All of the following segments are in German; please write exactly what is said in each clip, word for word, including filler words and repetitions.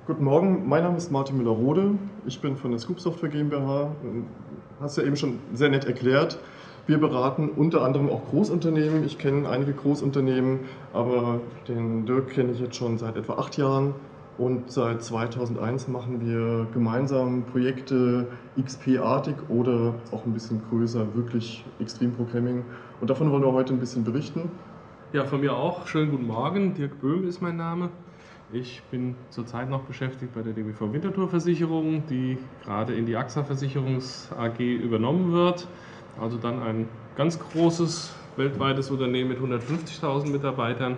Guten Morgen, mein Name ist Martin Müller-Rode. Ich bin von der Scoop Software GmbH. Hast ja eben schon sehr nett erklärt. Wir beraten unter anderem auch Großunternehmen. Ich kenne einige Großunternehmen, aber den Dirk kenne ich jetzt schon seit etwa acht Jahren. Und seit zweitausendeins machen wir gemeinsam Projekte X P-artig oder auch ein bisschen größer, wirklich Extreme Programming. Und davon wollen wir heute ein bisschen berichten. Ja, von mir auch. Schönen guten Morgen. Dirk Böhm ist mein Name. Ich bin zurzeit noch beschäftigt bei der D B V Winterthur Versicherung, die gerade in die A X A Versicherungs A G übernommen wird. Also dann ein ganz großes weltweites Unternehmen mit hundertfünfzigtausend Mitarbeitern.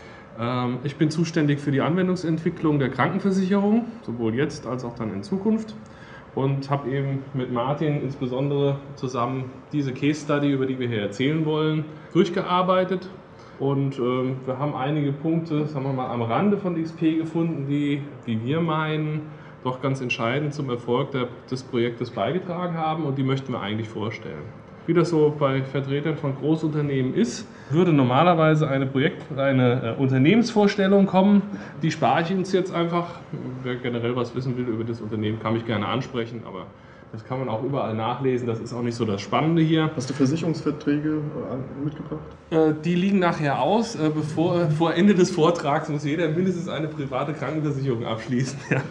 Ich bin zuständig für die Anwendungsentwicklung der Krankenversicherung, sowohl jetzt als auch dann in Zukunft. Und habe eben mit Martin insbesondere zusammen diese Case Study, über die wir hier erzählen wollen, durchgearbeitet. Und äh, wir haben einige Punkte, sagen wir mal, am Rande von X P gefunden, die, wie wir meinen, doch ganz entscheidend zum Erfolg der, des Projektes beigetragen haben, und die möchten wir eigentlich vorstellen. Wie das so bei Vertretern von Großunternehmen ist, würde normalerweise eine, Projekt-, eine äh, Unternehmensvorstellung kommen. Die spare ich uns jetzt einfach. Wer generell was wissen will über das Unternehmen, kann mich gerne ansprechen, aber das kann man auch überall nachlesen, das ist auch nicht so das Spannende hier. Hast du Versicherungsverträge mitgebracht? Äh, die liegen nachher aus. Äh, bevor, vor Ende des Vortrags muss jeder mindestens eine private Krankenversicherung abschließen. Ja.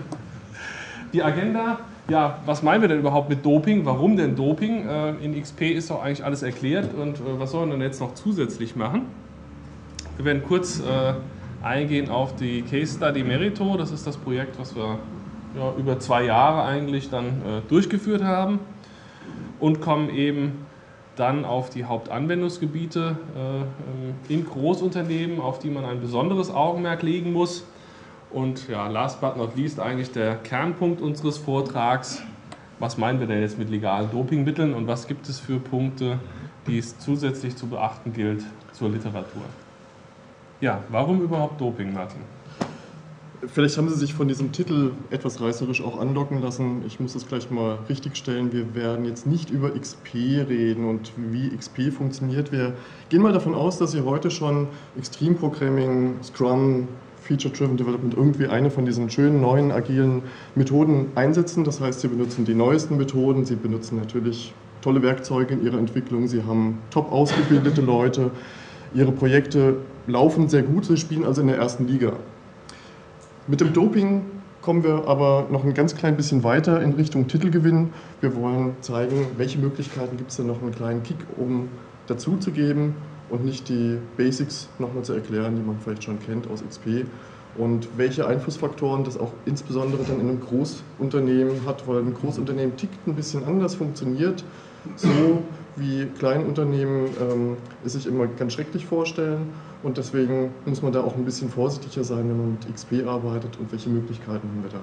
Die Agenda, ja, was meinen wir denn überhaupt mit Doping? Warum denn Doping? Äh, in X P ist doch eigentlich alles erklärt, und äh, was sollen wir denn jetzt noch zusätzlich machen? Wir werden kurz äh, eingehen auf die Case Study Merito. Das ist das Projekt, was wir ja, über zwei Jahre eigentlich dann äh, durchgeführt haben, und kommen eben dann auf die Hauptanwendungsgebiete äh, in Großunternehmen, auf die man ein besonderes Augenmerk legen muss. Und ja, last but not least eigentlich der Kernpunkt unseres Vortrags: Was meinen wir denn jetzt mit legalen Dopingmitteln und was gibt es für Punkte, die es zusätzlich zu beachten gilt zur Literatur? Ja, warum überhaupt Doping, Martin? Vielleicht haben Sie sich von diesem Titel etwas reißerisch auch anlocken lassen. Ich muss das gleich mal richtigstellen. Wir werden jetzt nicht über X P reden und wie X P funktioniert. Wir gehen mal davon aus, dass Sie heute schon Extreme Programming, Scrum, Feature-Driven Development, irgendwie eine von diesen schönen neuen agilen Methoden einsetzen. Das heißt, Sie benutzen die neuesten Methoden, Sie benutzen natürlich tolle Werkzeuge in Ihrer Entwicklung, Sie haben top ausgebildete Leute, Ihre Projekte laufen sehr gut, Sie spielen also in der ersten Liga. Mit dem Doping kommen wir aber noch ein ganz klein bisschen weiter in Richtung Titelgewinn. Wir wollen zeigen, welche Möglichkeiten gibt es denn noch, einen kleinen Kick um dazu zu geben und nicht die Basics nochmal zu erklären, die man vielleicht schon kennt aus X P, und welche Einflussfaktoren das auch insbesondere dann in einem Großunternehmen hat, weil ein Großunternehmen tickt ein bisschen anders, funktioniert so wie Kleinunternehmen ähm, es sich immer ganz schrecklich vorstellen, und deswegen muss man da auch ein bisschen vorsichtiger sein, wenn man mit X P arbeitet, und welche Möglichkeiten haben wir da.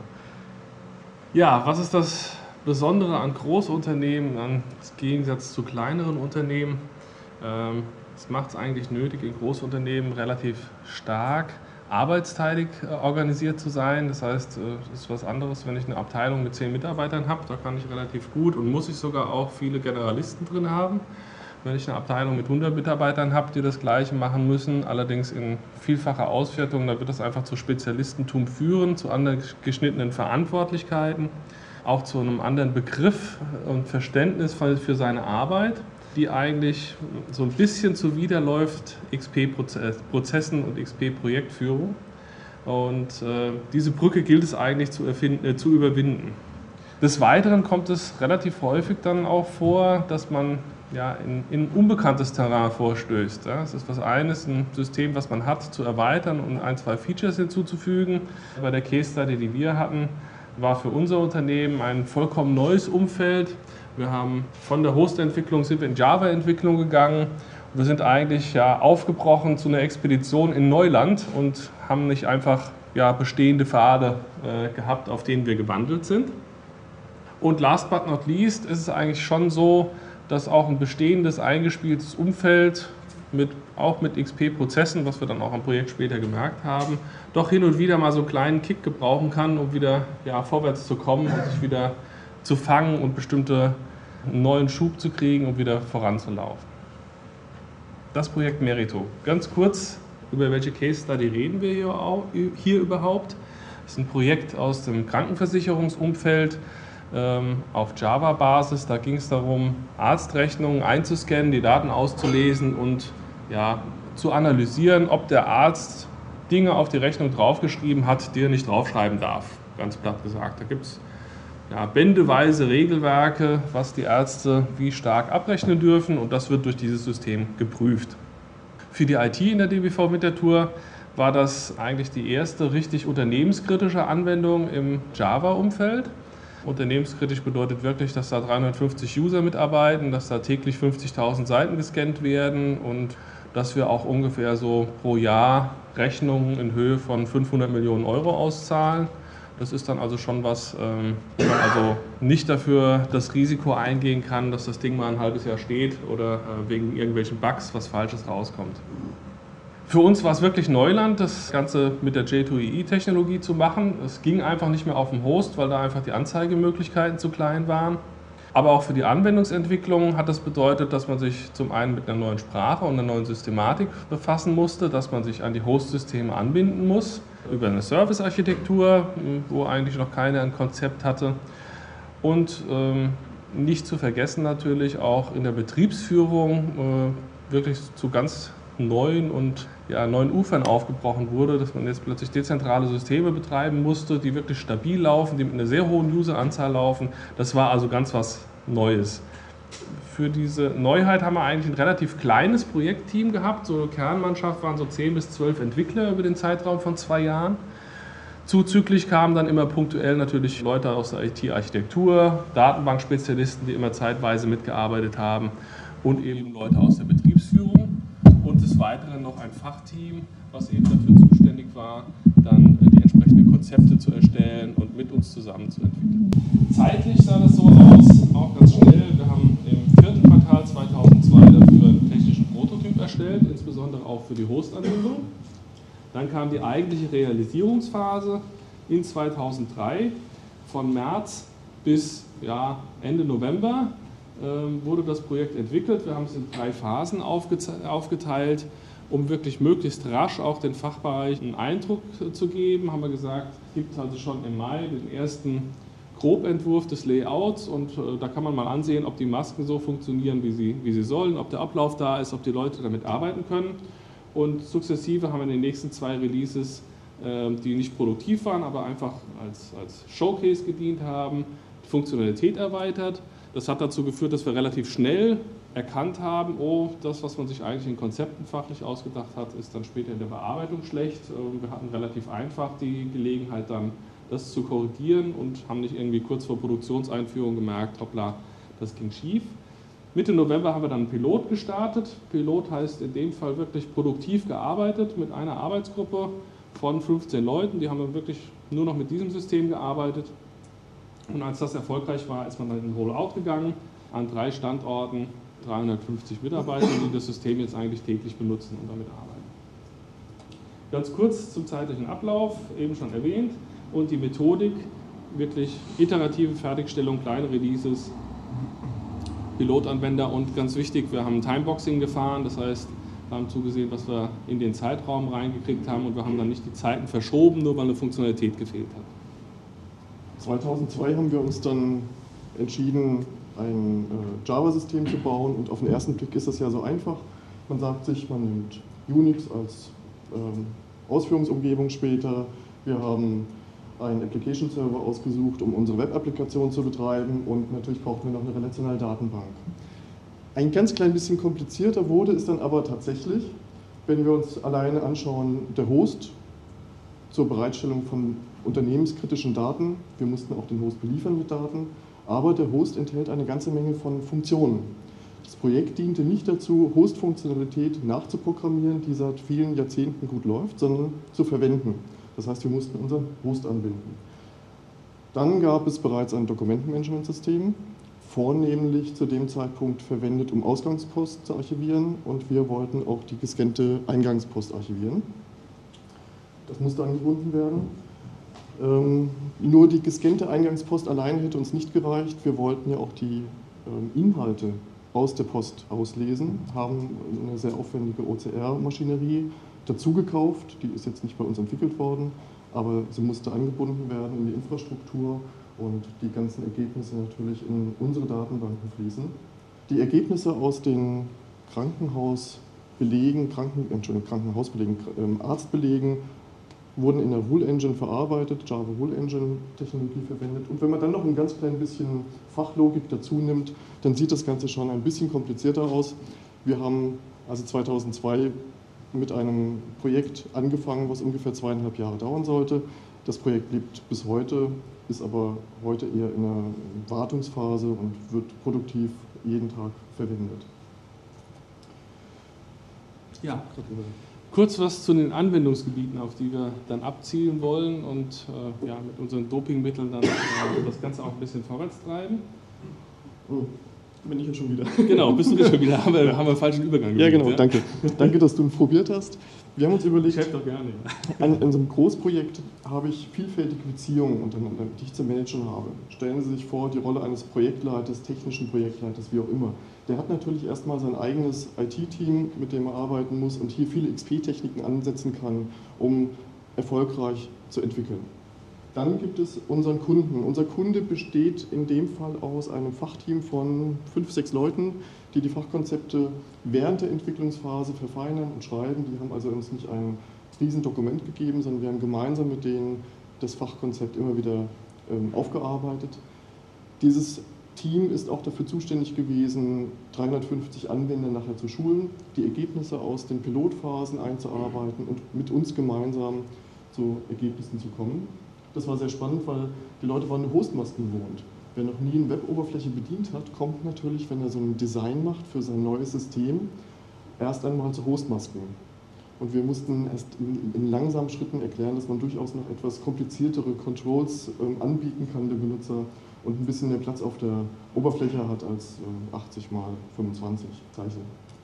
Ja, was ist das Besondere an Großunternehmen im Gegensatz zu kleineren Unternehmen? Ähm, es macht es eigentlich nötig, in Großunternehmen relativ stark arbeitsteilig äh, organisiert zu sein. Das heißt, es äh, ist was anderes, wenn ich eine Abteilung mit zehn Mitarbeitern habe. Da kann ich relativ gut und muss ich sogar auch viele Generalisten drin haben. Wenn ich eine Abteilung mit hundert Mitarbeitern habe, die das Gleiche machen müssen, allerdings in vielfacher Auswertung, dann wird das einfach zu Spezialistentum führen, zu anderen geschnittenen Verantwortlichkeiten, auch zu einem anderen Begriff und Verständnis für seine Arbeit, die eigentlich so ein bisschen zuwiderläuft X P-Prozessen und X P-Projektführung. Und äh, diese Brücke gilt es eigentlich zu, erfinden, äh, zu überwinden. Des Weiteren kommt es relativ häufig dann auch vor, dass man ja, in, in unbekanntes Terrain vorstößt. Ja. Es ist was eines, ein System, was man hat, zu erweitern und ein, zwei Features hinzuzufügen. Bei der Case Study, die wir hatten, war für unser Unternehmen ein vollkommen neues Umfeld. Wir haben von der Host-Entwicklung sind wir in Java-Entwicklung gegangen. Wir sind eigentlich ja, aufgebrochen zu einer Expedition in Neuland und haben nicht einfach ja, bestehende Pfade äh, gehabt, auf denen wir gewandelt sind. Und last but not least ist es eigentlich schon so, dass auch ein bestehendes, eingespieltes Umfeld, mit, auch mit X P-Prozessen, was wir dann auch am Projekt später gemerkt haben, doch hin und wieder mal so einen kleinen Kick gebrauchen kann, um wieder ja, vorwärts zu kommen und sich wieder zu fangen und bestimmte neuen Schub zu kriegen und wieder voranzulaufen. Das Projekt Merito. Ganz kurz, über welche Case Study reden wir hier, auch, hier überhaupt? Das ist ein Projekt aus dem Krankenversicherungsumfeld ähm, auf Java-Basis. Da ging es darum, Arztrechnungen einzuscannen, die Daten auszulesen und ja, zu analysieren, ob der Arzt Dinge auf die Rechnung draufgeschrieben hat, die er nicht draufschreiben darf. Ganz platt gesagt. Da gibt es ja, bändeweise Regelwerke, was die Ärzte wie stark abrechnen dürfen, und das wird durch dieses System geprüft. Für die I T in der D B V-Winterthur war das eigentlich die erste richtig unternehmenskritische Anwendung im Java-Umfeld. Unternehmenskritisch bedeutet wirklich, dass da dreihundertfünfzig User mitarbeiten, dass da täglich fünfzigtausend Seiten gescannt werden und dass wir auch ungefähr so pro Jahr Rechnungen in Höhe von fünfhundert Millionen Euro auszahlen. Das ist dann also schon was, ähm, wo man also nicht dafür das Risiko eingehen kann, dass das Ding mal ein halbes Jahr steht oder äh, wegen irgendwelchen Bugs was Falsches rauskommt. Für uns war es wirklich Neuland, das Ganze mit der J zwei E E-Technologie zu machen. Es ging einfach nicht mehr auf dem Host, weil da einfach die Anzeigemöglichkeiten zu klein waren. Aber auch für die Anwendungsentwicklung hat das bedeutet, dass man sich zum einen mit einer neuen Sprache und einer neuen Systematik befassen musste, dass man sich an die Host-Systeme anbinden muss, über eine Service-Architektur, wo eigentlich noch keiner ein Konzept hatte. Und ähm, nicht zu vergessen natürlich auch in der Betriebsführung äh, wirklich zu ganz neuen und ja, neuen Ufern aufgebrochen wurde, dass man jetzt plötzlich dezentrale Systeme betreiben musste, die wirklich stabil laufen, die mit einer sehr hohen Useranzahl laufen. Das war also ganz was Neues. Für diese Neuheit haben wir eigentlich ein relativ kleines Projektteam gehabt. So Kernmannschaft waren so zehn bis zwölf Entwickler über den Zeitraum von zwei Jahren. Zuzüglich kamen dann immer punktuell natürlich Leute aus der I T-Architektur, Datenbankspezialisten, die immer zeitweise mitgearbeitet haben, und eben Leute aus der Betriebsführung. Und des Weiteren noch ein Fachteam, was eben dafür zuständig war, dann die entsprechenden Konzepte zu erstellen und mit uns zusammen zu entwickeln. Zeitlich sah das so aus, auch ganz schnell. Wir haben im vierten Quartal zweitausendzwei dafür einen technischen Prototyp erstellt, insbesondere auch für die Host-Anbindung. Dann kam die eigentliche Realisierungsphase in zweitausenddrei. Von März bis ja, Ende November ähm, wurde das Projekt entwickelt. Wir haben es in drei Phasen aufgeteilt, um wirklich möglichst rasch auch den Fachbereichen einen Eindruck zu geben. Haben wir gesagt, es gibt also schon im Mai den ersten Grobentwurf des Layouts, und äh, da kann man mal ansehen, ob die Masken so funktionieren, wie sie, wie sie sollen, ob der Ablauf da ist, ob die Leute damit arbeiten können. Und sukzessive haben wir in den nächsten zwei Releases, äh, die nicht produktiv waren, aber einfach als, als Showcase gedient haben, die Funktionalität erweitert. Das hat dazu geführt, dass wir relativ schnell erkannt haben, oh, das, was man sich eigentlich in Konzepten fachlich ausgedacht hat, ist dann später in der Bearbeitung schlecht. Wir hatten relativ einfach die Gelegenheit, dann das zu korrigieren und haben nicht irgendwie kurz vor Produktionseinführung gemerkt, hoppla, das ging schief. Mitte November haben wir dann einen Pilot gestartet. Pilot heißt in dem Fall wirklich produktiv gearbeitet mit einer Arbeitsgruppe von fünfzehn Leuten. Die haben dann wirklich nur noch mit diesem System gearbeitet. Und als das erfolgreich war, ist man dann in den Rollout gegangen, an drei Standorten, dreihundertfünfzig Mitarbeiter, die das System jetzt eigentlich täglich benutzen und damit arbeiten. Ganz kurz zum zeitlichen Ablauf, eben schon erwähnt, und die Methodik, wirklich iterative Fertigstellung, kleine Releases, Pilotanwender, und ganz wichtig, wir haben Timeboxing gefahren, das heißt, wir haben zugesehen, was wir in den Zeitraum reingekriegt haben, und wir haben dann nicht die Zeiten verschoben, nur weil eine Funktionalität gefehlt hat. zweitausendzwei haben wir uns dann entschieden, ein äh, Java-System zu bauen, und auf den ersten Blick ist das ja so einfach. Man sagt sich, man nimmt Unix als ähm, Ausführungsumgebung später. Wir haben einen Application-Server ausgesucht, um unsere Web-Applikation zu betreiben, und natürlich brauchten wir noch eine relationale Datenbank. Ein ganz klein bisschen komplizierter wurde es dann aber tatsächlich, wenn wir uns alleine anschauen, der Host zur Bereitstellung von unternehmenskritischen Daten. Wir mussten auch den Host beliefern mit Daten, aber der Host enthält eine ganze Menge von Funktionen. Das Projekt diente nicht dazu, Host-Funktionalität nachzuprogrammieren, die seit vielen Jahrzehnten gut läuft, sondern zu verwenden. Das heißt, wir mussten unseren Host anbinden. Dann gab es bereits ein Dokumentenmanagementsystem, vornehmlich zu dem Zeitpunkt verwendet, um Ausgangspost zu archivieren, und wir wollten auch die gescannte Eingangspost archivieren. Das musste angebunden werden. Ähm, nur die gescannte Eingangspost allein hätte uns nicht gereicht. Wir wollten ja auch die ähm, Inhalte aus der Post auslesen, haben eine sehr aufwendige O C R-Maschinerie dazu gekauft. Die ist jetzt nicht bei uns entwickelt worden, aber sie musste angebunden werden in die Infrastruktur und die ganzen Ergebnisse natürlich in unsere Datenbanken fließen. Die Ergebnisse aus den Krankenhausbelegen, Kranken, Entschuldigung, Krankenhausbelegen, ähm, Arztbelegen wurden in der Rule Engine verarbeitet, Java Rule Engine Technologie verwendet. Und wenn man dann noch ein ganz klein bisschen Fachlogik dazu nimmt, dann sieht das Ganze schon ein bisschen komplizierter aus. Wir haben also zweitausendzwei mit einem Projekt angefangen, was ungefähr zweieinhalb Jahre dauern sollte. Das Projekt lebt bis heute, ist aber heute eher in einer Wartungsphase und wird produktiv jeden Tag verwendet. Ja, kurz was zu den Anwendungsgebieten, auf die wir dann abzielen wollen und äh, ja, mit unseren Dopingmitteln dann äh, das Ganze auch ein bisschen vorwärts treiben. Oh, bin ich jetzt schon wieder. Genau, bist du jetzt schon wieder. Haben wir, haben wir einen falschen Übergang gemacht. Ja, genau, ja? danke. Danke, dass du ihn probiert hast. Wir haben uns überlegt, ich helfe doch gerne. An, an so einem Großprojekt habe ich vielfältige Beziehungen untereinander, die ich zu managen habe. Stellen Sie sich vor, die Rolle eines Projektleiters, technischen Projektleiters, wie auch immer. Der hat natürlich erstmal sein eigenes I T-Team, mit dem er arbeiten muss und hier viele X P-Techniken ansetzen kann, um erfolgreich zu entwickeln. Dann gibt es unseren Kunden. Unser Kunde besteht in dem Fall aus einem Fachteam von fünf, sechs Leuten, die die Fachkonzepte während der Entwicklungsphase verfeinern und schreiben. Die haben also uns nicht ein Riesendokument gegeben, sondern wir haben gemeinsam mit denen das Fachkonzept immer wieder ähm, aufgearbeitet. Dieses Team ist auch dafür zuständig gewesen, dreihundertfünfzig Anwender nachher zu schulen, die Ergebnisse aus den Pilotphasen einzuarbeiten und mit uns gemeinsam zu Ergebnissen zu kommen. Das war sehr spannend, weil die Leute waren nur Hostmasken gewohnt. Wer noch nie eine Web-Oberfläche bedient hat, kommt natürlich, wenn er so ein Design macht für sein neues System, erst einmal zu Hostmasken. Und wir mussten erst in, in langsamen Schritten erklären, dass man durchaus noch etwas kompliziertere Controls ähm, anbieten kann, der Benutzer, und ein bisschen mehr Platz auf der Oberfläche hat als äh, achtzig mal fünfundzwanzig Zeichen.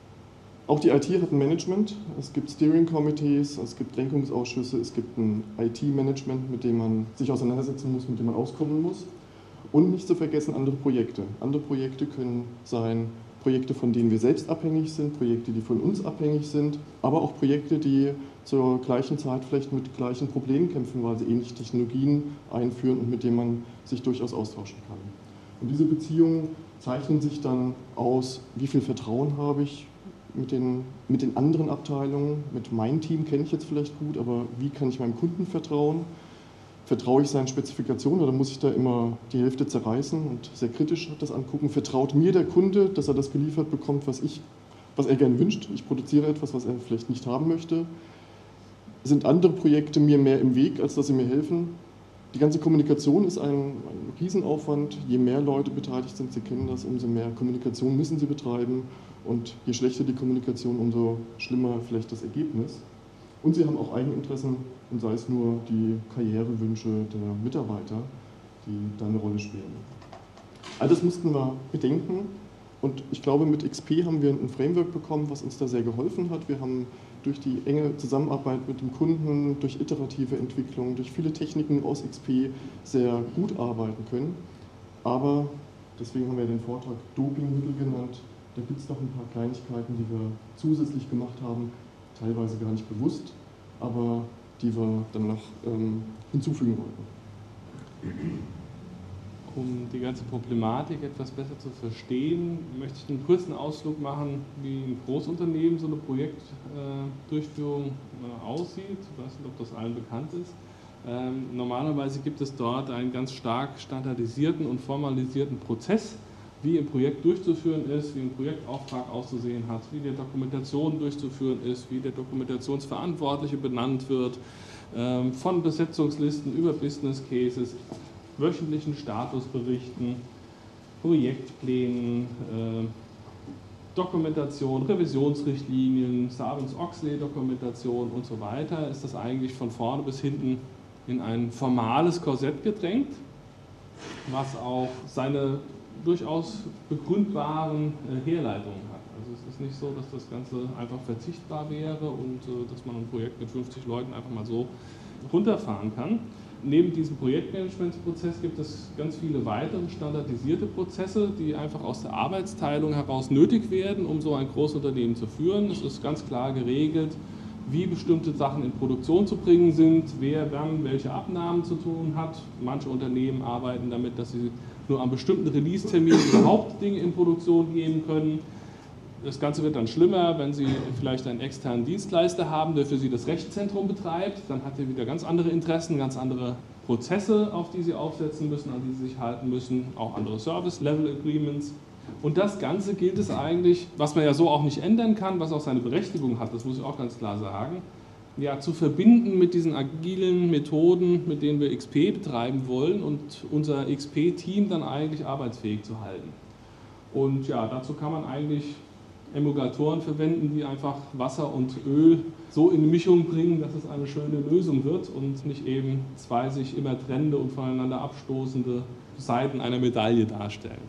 Auch die I T hat ein Management. Es gibt Steering Committees, es gibt Lenkungsausschüsse, es gibt ein I T-Management, mit dem man sich auseinandersetzen muss, mit dem man auskommen muss. Und nicht zu vergessen andere Projekte. Andere Projekte können sein Projekte, von denen wir selbst abhängig sind, Projekte, die von uns abhängig sind, aber auch Projekte, die zur gleichen Zeit vielleicht mit gleichen Problemen kämpfen, weil sie ähnliche Technologien einführen und mit denen man sich durchaus austauschen kann. Und diese Beziehungen zeichnen sich dann aus, wie viel Vertrauen habe ich mit den, mit den anderen Abteilungen, mit meinem Team kenne ich jetzt vielleicht gut, aber wie kann ich meinem Kunden vertrauen? Vertraue ich seinen Spezifikationen oder muss ich da immer die Hälfte zerreißen und sehr kritisch das angucken? Vertraut mir der Kunde, dass er das geliefert bekommt, was, ich, was er gerne wünscht? Ich produziere etwas, was er vielleicht nicht haben möchte. Sind andere Projekte mir mehr im Weg, als dass sie mir helfen? Die ganze Kommunikation ist ein, ein Riesenaufwand. Je mehr Leute beteiligt sind, Sie kennen das, umso mehr Kommunikation müssen Sie betreiben. Und je schlechter die Kommunikation, umso schlimmer vielleicht das Ergebnis. Und sie haben auch Eigeninteressen, und sei es nur die Karrierewünsche der Mitarbeiter, die da eine Rolle spielen. All das mussten wir bedenken. Und ich glaube, mit X P haben wir ein Framework bekommen, was uns da sehr geholfen hat. Wir haben durch die enge Zusammenarbeit mit dem Kunden, durch iterative Entwicklung, durch viele Techniken aus X P sehr gut arbeiten können. Aber, deswegen haben wir den Vortrag Dopingmittel genannt, da gibt es noch ein paar Kleinigkeiten, die wir zusätzlich gemacht haben, teilweise gar nicht bewusst, aber die wir dann noch ähm, hinzufügen wollten. Um die ganze Problematik etwas besser zu verstehen, möchte ich einen kurzen Ausflug machen, wie ein Großunternehmen so eine Projektdurchführung äh, aussieht. Ich weiß nicht, ob das allen bekannt ist. Ähm, normalerweise gibt es dort einen ganz stark standardisierten und formalisierten Prozess, wie ein Projekt durchzuführen ist, wie ein Projektauftrag auszusehen hat, wie die Dokumentation durchzuführen ist, wie der Dokumentationsverantwortliche benannt wird, ähm, von Besetzungslisten über Business Cases, wöchentlichen Statusberichten, Projektplänen, äh, Dokumentation, Revisionsrichtlinien, Sarbanes-Oxley-Dokumentation und so weiter, ist das eigentlich von vorne bis hinten in ein formales Korsett gedrängt, was auch seine durchaus begründbaren äh, Herleitungen hat. Also es ist nicht so, dass das Ganze einfach verzichtbar wäre und äh, dass man ein Projekt mit fünfzig Leuten einfach mal so runterfahren kann. Neben diesem Projektmanagementsprozess gibt es ganz viele weitere standardisierte Prozesse, die einfach aus der Arbeitsteilung heraus nötig werden, um so ein Großunternehmen zu führen. Es ist ganz klar geregelt, wie bestimmte Sachen in Produktion zu bringen sind, wer wann welche Abnahmen zu tun hat. Manche Unternehmen arbeiten damit, dass sie nur an bestimmten Release-Terminen überhaupt Dinge in Produktion geben können. Das Ganze wird dann schlimmer, wenn Sie vielleicht einen externen Dienstleister haben, der für Sie das Rechenzentrum betreibt. Dann hat er wieder ganz andere Interessen, ganz andere Prozesse, auf die Sie aufsetzen müssen, an die Sie sich halten müssen, auch andere Service-Level-Agreements. Und das Ganze gilt es eigentlich, was man ja so auch nicht ändern kann, was auch seine Berechtigung hat, das muss ich auch ganz klar sagen, ja, zu verbinden mit diesen agilen Methoden, mit denen wir X P betreiben wollen und unser X P-Team dann eigentlich arbeitsfähig zu halten. Und ja, dazu kann man eigentlich Emulgatoren verwenden, die einfach Wasser und Öl so in Mischung bringen, dass es eine schöne Lösung wird und nicht eben zwei sich immer trennende und voneinander abstoßende Seiten einer Medaille darstellen.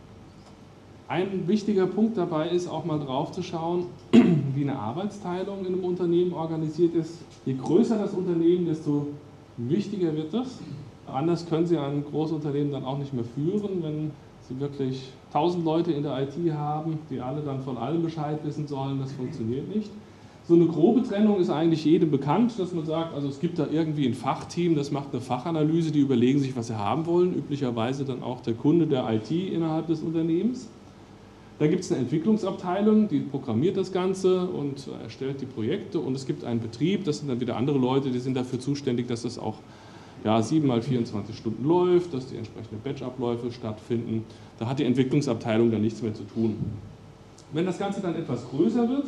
Ein wichtiger Punkt dabei ist auch mal drauf zu schauen, wie eine Arbeitsteilung in einem Unternehmen organisiert ist. Je größer das Unternehmen, desto wichtiger wird das. Anders können Sie ein Großunternehmen dann auch nicht mehr führen, wenn Sie wirklich tausend Leute in der I T haben, die alle dann von allem Bescheid wissen sollen. Das funktioniert nicht. So eine grobe Trennung ist eigentlich jedem bekannt, dass man sagt, also es gibt da irgendwie ein Fachteam, das macht eine Fachanalyse, die überlegen sich, was sie haben wollen. Üblicherweise dann auch der Kunde der I T innerhalb des Unternehmens. Da gibt es eine Entwicklungsabteilung, die programmiert das Ganze und erstellt die Projekte, und es gibt einen Betrieb, das sind dann wieder andere Leute, die sind dafür zuständig, dass das auch ja, sieben mal vierundzwanzig Stunden läuft, dass die entsprechenden Batch-Abläufe stattfinden. Da hat die Entwicklungsabteilung dann nichts mehr zu tun. Wenn das Ganze dann etwas größer wird,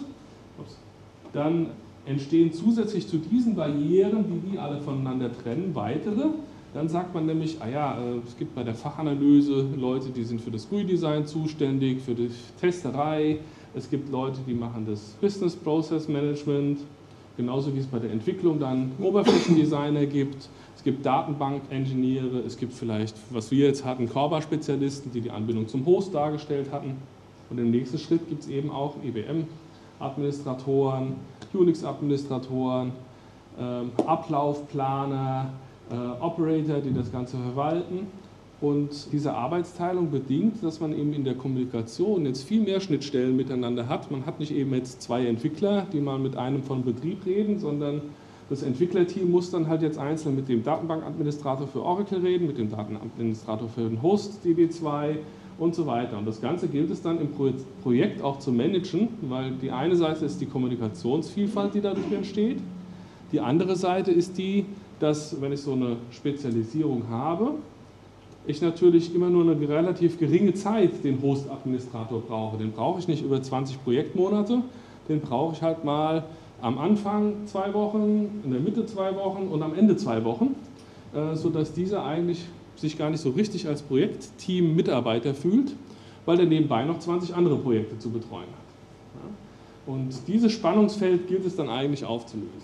dann entstehen zusätzlich zu diesen Barrieren, die die alle voneinander trennen, weitere. Dann sagt man nämlich, ah ja, es gibt bei der Fachanalyse Leute, die sind für das G U I-Design zuständig, für die Testerei. Es gibt Leute, die machen das Business Process Management, genauso wie es bei der Entwicklung dann Oberflächendesigner gibt. Es gibt Datenbank-Ingenieure, es gibt vielleicht, was wir jetzt hatten, Corba-Spezialisten, die die Anbindung zum Host dargestellt hatten. Und im nächsten Schritt gibt es eben auch E W M-Administratoren, Unix-Administratoren, ähm, Ablaufplaner, äh, Operator, die das Ganze verwalten. Und diese Arbeitsteilung bedingt, dass man eben in der Kommunikation jetzt viel mehr Schnittstellen miteinander hat. Man hat nicht eben jetzt zwei Entwickler, die mal mit einem von Betrieb reden, sondern das Entwicklerteam muss dann halt jetzt einzeln mit dem Datenbankadministrator für Oracle reden, mit dem Datenadministrator für den Host D B zwei und so weiter. Und das Ganze gilt es dann im Projekt auch zu managen, weil die eine Seite ist die Kommunikationsvielfalt, die dadurch entsteht. Die andere Seite ist die, dass, wenn ich so eine Spezialisierung habe, ich natürlich immer nur eine relativ geringe Zeit den Host-Administrator brauche. Den brauche ich nicht über zwanzig Projektmonate, den brauche ich halt mal am Anfang zwei Wochen, in der Mitte zwei Wochen und am Ende zwei Wochen, sodass dieser eigentlich sich gar nicht so richtig als Projektteam-Mitarbeiter fühlt, weil er nebenbei noch zwanzig andere Projekte zu betreuen hat. Und dieses Spannungsfeld gilt es dann eigentlich aufzulösen.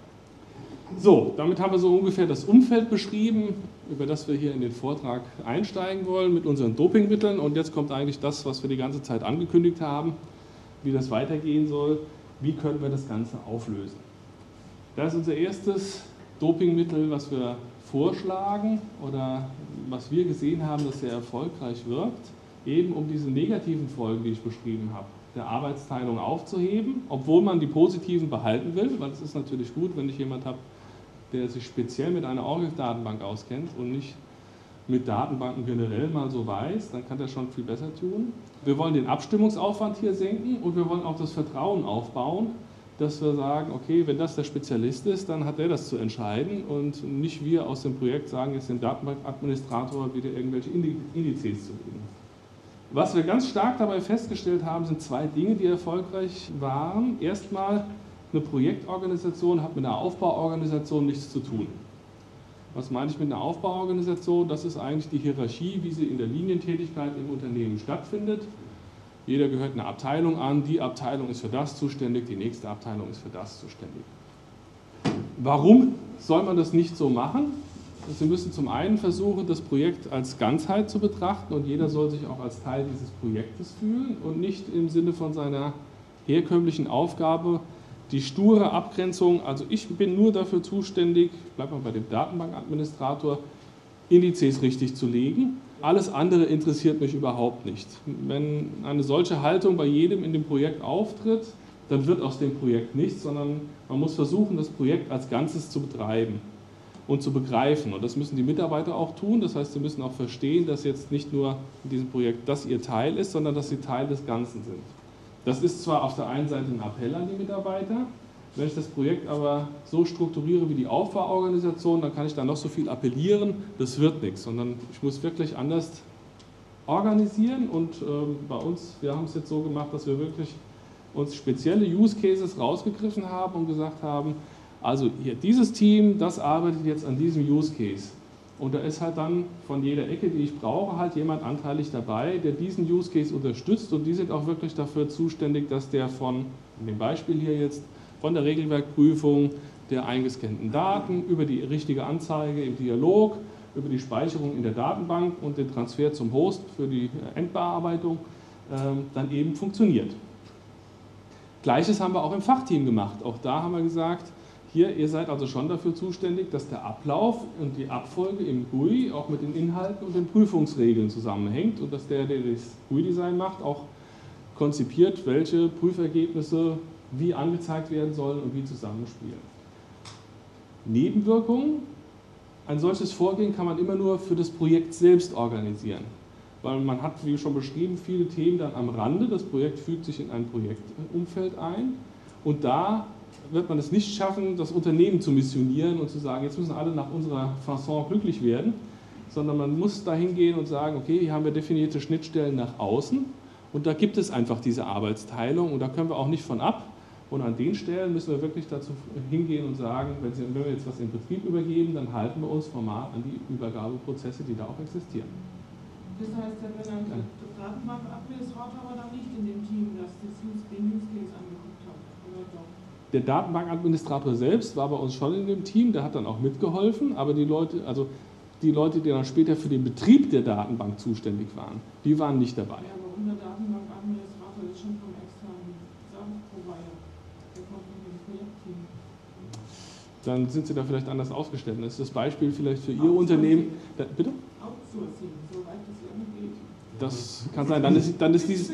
So, damit haben wir so ungefähr das Umfeld beschrieben, über das wir hier in den Vortrag einsteigen wollen mit unseren Dopingmitteln. Und jetzt kommt eigentlich das, was wir die ganze Zeit angekündigt haben, wie das weitergehen soll. Wie können wir das Ganze auflösen? Das ist unser erstes Dopingmittel, was wir vorschlagen oder was wir gesehen haben, das sehr erfolgreich wirkt, eben um diese negativen Folgen, die ich beschrieben habe, der Arbeitsteilung aufzuheben, obwohl man die positiven behalten will, weil es ist natürlich gut, wenn ich jemand habe, der sich speziell mit einer Oracle-Datenbank auskennt und nicht mit Datenbanken generell mal so weiß, dann kann der schon viel besser tun. Wir wollen den Abstimmungsaufwand hier senken und wir wollen auch das Vertrauen aufbauen, dass wir sagen, okay, wenn das der Spezialist ist, dann hat der das zu entscheiden und nicht wir aus dem Projekt sagen, jetzt dem Datenbankadministrator wieder irgendwelche Indizes zu geben. Was wir ganz stark dabei festgestellt haben, sind zwei Dinge, die erfolgreich waren. Erstmal, eine Projektorganisation hat mit einer Aufbauorganisation nichts zu tun. Was meine ich mit einer Aufbauorganisation? Das ist eigentlich die Hierarchie, wie sie in der Linientätigkeit im Unternehmen stattfindet. Jeder gehört einer Abteilung an, die Abteilung ist für das zuständig, die nächste Abteilung ist für das zuständig. Warum soll man das nicht so machen? Sie müssen zum einen versuchen, das Projekt als Ganzheit zu betrachten und jeder soll sich auch als Teil dieses Projektes fühlen und nicht im Sinne von seiner herkömmlichen Aufgabe die sture Abgrenzung, also ich bin nur dafür zuständig, ich bleibe mal bei dem Datenbankadministrator, Indizes richtig zu legen. Alles andere interessiert mich überhaupt nicht. Wenn eine solche Haltung bei jedem in dem Projekt auftritt, dann wird aus dem Projekt nichts, sondern man muss versuchen, das Projekt als Ganzes zu betreiben und zu begreifen. Und das müssen die Mitarbeiter auch tun. Das heißt, sie müssen auch verstehen, dass jetzt nicht nur in diesem Projekt das ihr Teil ist, sondern dass sie Teil des Ganzen sind. Das ist zwar auf der einen Seite ein Appell an die Mitarbeiter, wenn ich das Projekt aber so strukturiere wie die Aufbauorganisation, dann kann ich da noch so viel appellieren, das wird nichts, sondern ich muss wirklich anders organisieren und äh, bei uns, wir haben es jetzt so gemacht, dass wir wirklich uns spezielle Use Cases rausgegriffen haben und gesagt haben, also hier dieses Team, das arbeitet jetzt an diesem Use Case. Und da ist halt dann von jeder Ecke, die ich brauche, halt jemand anteilig dabei, der diesen Use Case unterstützt und die sind auch wirklich dafür zuständig, dass der von, in dem Beispiel hier jetzt, von der Regelwerkprüfung der eingescannten Daten über die richtige Anzeige im Dialog, über die Speicherung in der Datenbank und den Transfer zum Host für die Endbearbeitung ähm, dann eben funktioniert. Gleiches haben wir auch im Fachteam gemacht. Auch da haben wir gesagt, hier, ihr seid also schon dafür zuständig, dass der Ablauf und die Abfolge im G U I auch mit den Inhalten und den Prüfungsregeln zusammenhängt und dass der, der das G U I-Design macht, auch konzipiert, welche Prüfergebnisse wie angezeigt werden sollen und wie zusammenspielen. Nebenwirkungen: Ein solches Vorgehen kann man immer nur für das Projekt selbst organisieren, weil man hat, wie schon beschrieben, viele Themen dann am Rande. Das Projekt fügt sich in ein Projektumfeld ein und da wird man es nicht schaffen, das Unternehmen zu missionieren und zu sagen, jetzt müssen alle nach unserer Fasson glücklich werden, sondern man muss dahin gehen und sagen, okay, hier haben wir definierte Schnittstellen nach außen und da gibt es einfach diese Arbeitsteilung und da können wir auch nicht von ab. Und an den Stellen müssen wir wirklich dazu hingehen und sagen, wenn wir jetzt was in Betrieb übergeben, dann halten wir uns formal an die Übergabeprozesse, die da auch existieren. Das heißt, wenn ein Datenbankadministrator aber dann nicht in dem Team, das den Use Case angeguckt hat, oder doch? Der Datenbankadministrator selbst war bei uns schon in dem Team, der hat dann auch mitgeholfen, aber die Leute, also die Leute, die dann später für den Betrieb der Datenbank zuständig waren, die waren nicht dabei. Ja, aber unser Datenbankadministrator ist schon vom externen Service-Provider. Der kommt von dem Projektteam. Dann sind Sie da vielleicht anders aufgestellt. Das ist das Beispiel vielleicht für Ihr Unternehmen. Da, bitte? Outsourcing, soweit das irgendwie geht. Das kann sein. Dann ist, dann ist dieses,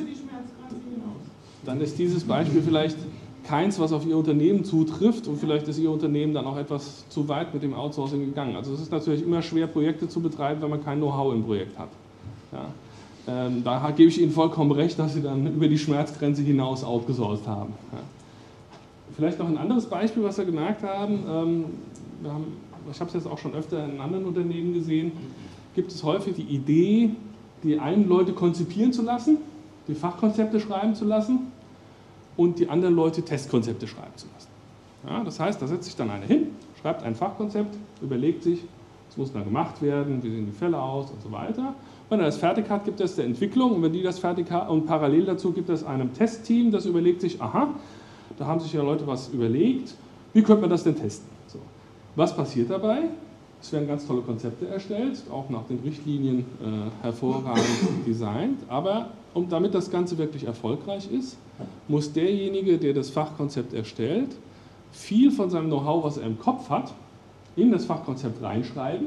dann ist dieses Beispiel vielleicht keins, was auf Ihr Unternehmen zutrifft und vielleicht ist Ihr Unternehmen dann auch etwas zu weit mit dem Outsourcing gegangen. Also es ist natürlich immer schwer, Projekte zu betreiben, wenn man kein Know-how im Projekt hat. Ja. Ähm, da gebe ich Ihnen vollkommen recht, dass Sie dann über die Schmerzgrenze hinaus outgesourced haben. Ja. Vielleicht noch ein anderes Beispiel, was wir gemerkt haben. Ähm, wir haben ich habe es jetzt auch schon öfter in anderen Unternehmen gesehen, gibt es häufig die Idee, die einen Leute konzipieren zu lassen, die Fachkonzepte schreiben zu lassen und die anderen Leute Testkonzepte schreiben zu lassen. Ja, das heißt, da setzt sich dann einer hin, schreibt ein Fachkonzept, überlegt sich, es muss dann gemacht werden, wie sehen die Fälle aus und so weiter. Wenn er das fertig hat, gibt es der Entwicklung und wenn die das fertig hat und parallel dazu gibt es einem Testteam, das überlegt sich, aha, da haben sich ja Leute was überlegt, wie könnte man das denn testen? So. Was passiert dabei? Es werden ganz tolle Konzepte erstellt, auch nach den Richtlinien äh, hervorragend designt, aber um, damit das Ganze wirklich erfolgreich ist, muss derjenige, der das Fachkonzept erstellt, viel von seinem Know-how, was er im Kopf hat, in das Fachkonzept reinschreiben,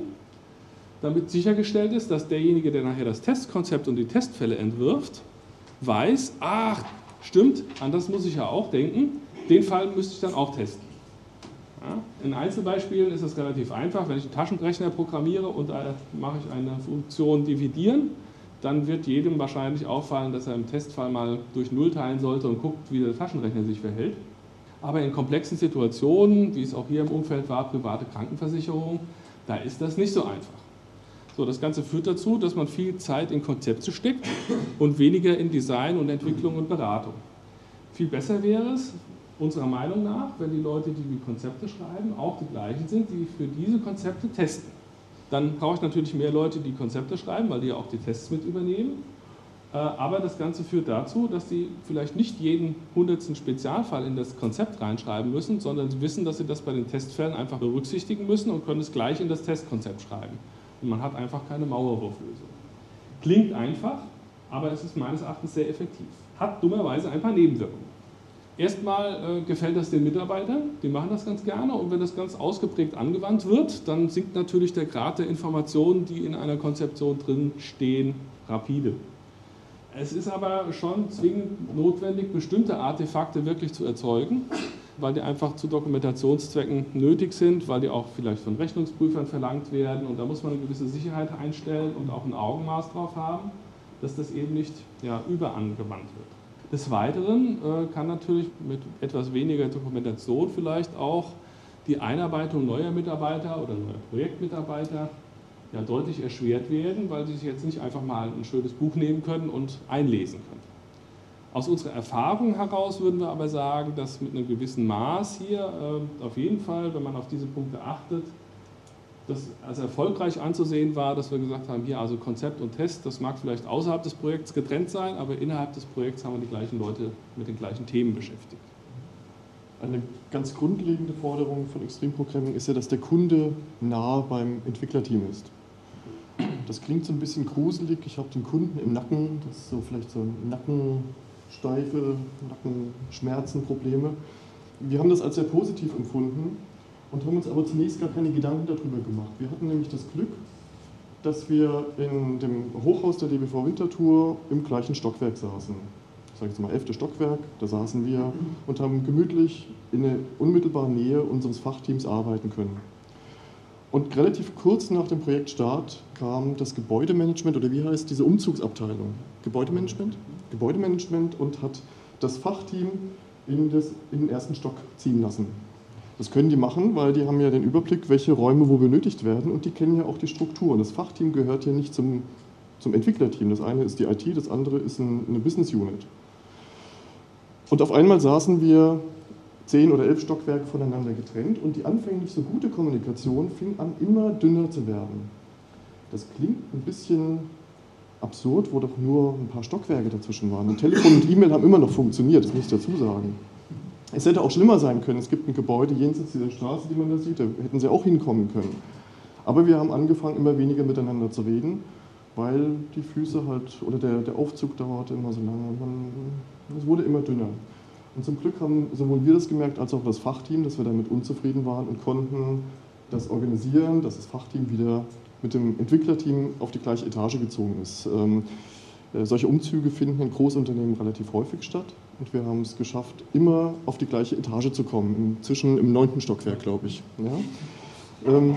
damit sichergestellt ist, dass derjenige, der nachher das Testkonzept und die Testfälle entwirft, weiß, ach, stimmt, an das muss ich ja auch denken, den Fall müsste ich dann auch testen. Ja, in Einzelbeispielen ist es relativ einfach, wenn ich einen Taschenrechner programmiere und da mache ich eine Funktion dividieren, dann wird jedem wahrscheinlich auffallen, dass er im Testfall mal durch Null teilen sollte und guckt, wie der Taschenrechner sich verhält. Aber in komplexen Situationen, wie es auch hier im Umfeld war, private Krankenversicherung, da ist das nicht so einfach. So, das Ganze führt dazu, dass man viel Zeit in Konzepte steckt und weniger in Design und Entwicklung und Beratung. Viel besser wäre es, unserer Meinung nach, wenn die Leute, die die Konzepte schreiben, auch die gleichen sind, die für diese Konzepte testen. Dann brauche ich natürlich mehr Leute, die Konzepte schreiben, weil die ja auch die Tests mit übernehmen. Aber das Ganze führt dazu, dass sie vielleicht nicht jeden hundertsten Spezialfall in das Konzept reinschreiben müssen, sondern sie wissen, dass sie das bei den Testfällen einfach berücksichtigen müssen und können es gleich in das Testkonzept schreiben. Und man hat einfach keine Maulwurflösung. Klingt einfach, aber es ist meines Erachtens sehr effektiv. Hat dummerweise ein paar Nebenwirkungen. Erstmal äh, gefällt das den Mitarbeitern, die machen das ganz gerne und wenn das ganz ausgeprägt angewandt wird, dann sinkt natürlich der Grad der Informationen, die in einer Konzeption drin stehen, rapide. Es ist aber schon zwingend notwendig, bestimmte Artefakte wirklich zu erzeugen, weil die einfach zu Dokumentationszwecken nötig sind, weil die auch vielleicht von Rechnungsprüfern verlangt werden und da muss man eine gewisse Sicherheit einstellen und auch ein Augenmaß drauf haben, dass das eben nicht ja, überangewandt wird. Des Weiteren äh, kann natürlich mit etwas weniger Dokumentation vielleicht auch die Einarbeitung neuer Mitarbeiter oder neuer Projektmitarbeiter ja, deutlich erschwert werden, weil sie sich jetzt nicht einfach mal ein schönes Buch nehmen können und einlesen können. Aus unserer Erfahrung heraus würden wir aber sagen, dass mit einem gewissen Maß hier äh, auf jeden Fall, wenn man auf diese Punkte achtet, das als erfolgreich anzusehen war, dass wir gesagt haben, hier also Konzept und Test, das mag vielleicht außerhalb des Projekts getrennt sein, aber innerhalb des Projekts haben wir die gleichen Leute mit den gleichen Themen beschäftigt. Eine ganz grundlegende Forderung von Extreme Programming ist ja, dass der Kunde nah beim Entwicklerteam ist. Das klingt so ein bisschen gruselig, ich habe den Kunden im Nacken, das ist so vielleicht so Nackensteife, Nackenschmerzen, Probleme. Wir haben das als sehr positiv empfunden und haben uns aber zunächst gar keine Gedanken darüber gemacht. Wir hatten nämlich das Glück, dass wir in dem Hochhaus der D B V Winterthur im gleichen Stockwerk saßen. Ich sage jetzt mal elfte Stockwerk, da saßen wir und haben gemütlich in der unmittelbaren Nähe unseres Fachteams arbeiten können. Und relativ kurz nach dem Projektstart kam das Gebäudemanagement, oder wie heißt diese Umzugsabteilung? Gebäudemanagement? Gebäudemanagement und hat das Fachteam in, das, in den ersten Stock ziehen lassen. Das können die machen, weil die haben ja den Überblick, welche Räume wo benötigt werden und die kennen ja auch die Struktur. Und das Fachteam gehört ja nicht zum, zum Entwicklerteam. Das eine ist die I T, das andere ist ein, eine Business Unit. Und auf einmal saßen wir zehn oder elf Stockwerke voneinander getrennt und die anfänglich so gute Kommunikation fing an, immer dünner zu werden. Das klingt ein bisschen absurd, wo doch nur ein paar Stockwerke dazwischen waren. Und Telefon und E-Mail haben immer noch funktioniert, das muss ich dazu sagen. Es hätte auch schlimmer sein können. Es gibt ein Gebäude jenseits dieser Straße, die man da sieht, da hätten sie auch hinkommen können. Aber wir haben angefangen, immer weniger miteinander zu reden, weil die Füße halt, oder der, der Aufzug dauerte immer so lange und man, es wurde immer dünner. Und zum Glück haben sowohl wir das gemerkt, als auch das Fachteam, dass wir damit unzufrieden waren und konnten das organisieren, dass das Fachteam wieder mit dem Entwicklerteam auf die gleiche Etage gezogen ist. Ähm, äh, solche Umzüge finden in Großunternehmen relativ häufig statt und wir haben es geschafft, immer auf die gleiche Etage zu kommen, inzwischen im neunten Stockwerk, glaube ich. Ja? Ähm,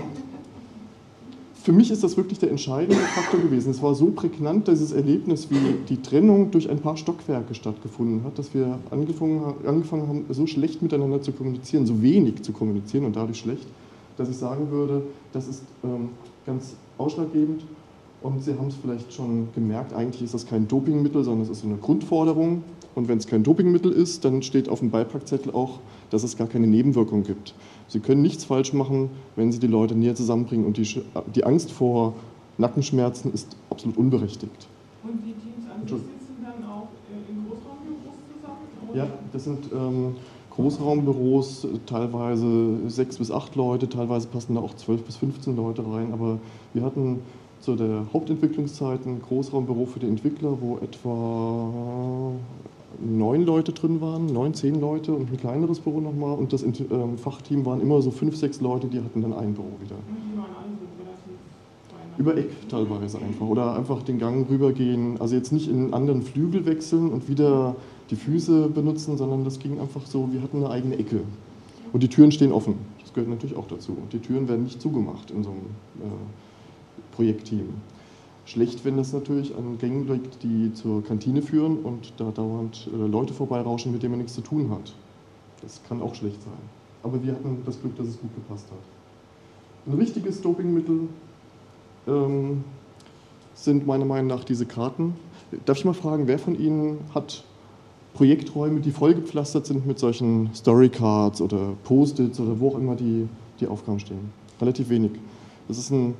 Für mich ist das wirklich der entscheidende Faktor gewesen. Es war so prägnant, dieses Erlebnis, wie die Trennung durch ein paar Stockwerke stattgefunden hat, dass wir angefangen, angefangen haben, so schlecht miteinander zu kommunizieren, so wenig zu kommunizieren und dadurch schlecht, dass ich sagen würde, das ist ähm, ganz ausschlaggebend. Und Sie haben es vielleicht schon gemerkt, eigentlich ist das kein Dopingmittel, sondern es ist eine Grundforderung. Und wenn es kein Dopingmittel ist, dann steht auf dem Beipackzettel auch, dass es gar keine Nebenwirkung gibt. Sie können nichts falsch machen, wenn Sie die Leute näher zusammenbringen und die, die Angst vor Nackenschmerzen ist absolut unberechtigt. Und die Teams an sich sitzen dann auch in Großraumbüros zusammen? Oder? Ja, das sind ähm, Großraumbüros, teilweise sechs bis acht Leute, teilweise passen da auch zwölf bis fünfzehn Leute rein, aber wir hatten zu der Hauptentwicklungszeit ein Großraumbüro für die Entwickler, wo etwa neun Leute drin waren, neun, zehn Leute und ein kleineres Büro nochmal und das ähm, Fachteam waren immer so fünf, sechs Leute, die hatten dann ein Büro wieder. Und die waren alle so relativ beieinander? Über Eck teilweise einfach oder einfach den Gang rübergehen, also jetzt nicht in einen anderen Flügel wechseln und wieder die Füße benutzen, sondern das ging einfach so, wir hatten eine eigene Ecke und die Türen stehen offen, das gehört natürlich auch dazu und die Türen werden nicht zugemacht in so einem äh, Projektteam. Schlecht, wenn das natürlich an Gängen liegt, die zur Kantine führen und da dauernd äh, Leute vorbeirauschen, mit denen man nichts zu tun hat. Das kann auch schlecht sein. Aber wir hatten das Glück, dass es gut gepasst hat. Ein richtiges Dopingmittel ähm, sind meiner Meinung nach diese Karten. Darf ich mal fragen, wer von Ihnen hat Projekträume, die vollgepflastert sind mit solchen Storycards oder Post-its oder wo auch immer die, die Aufgaben stehen? Relativ wenig. Das ist ein...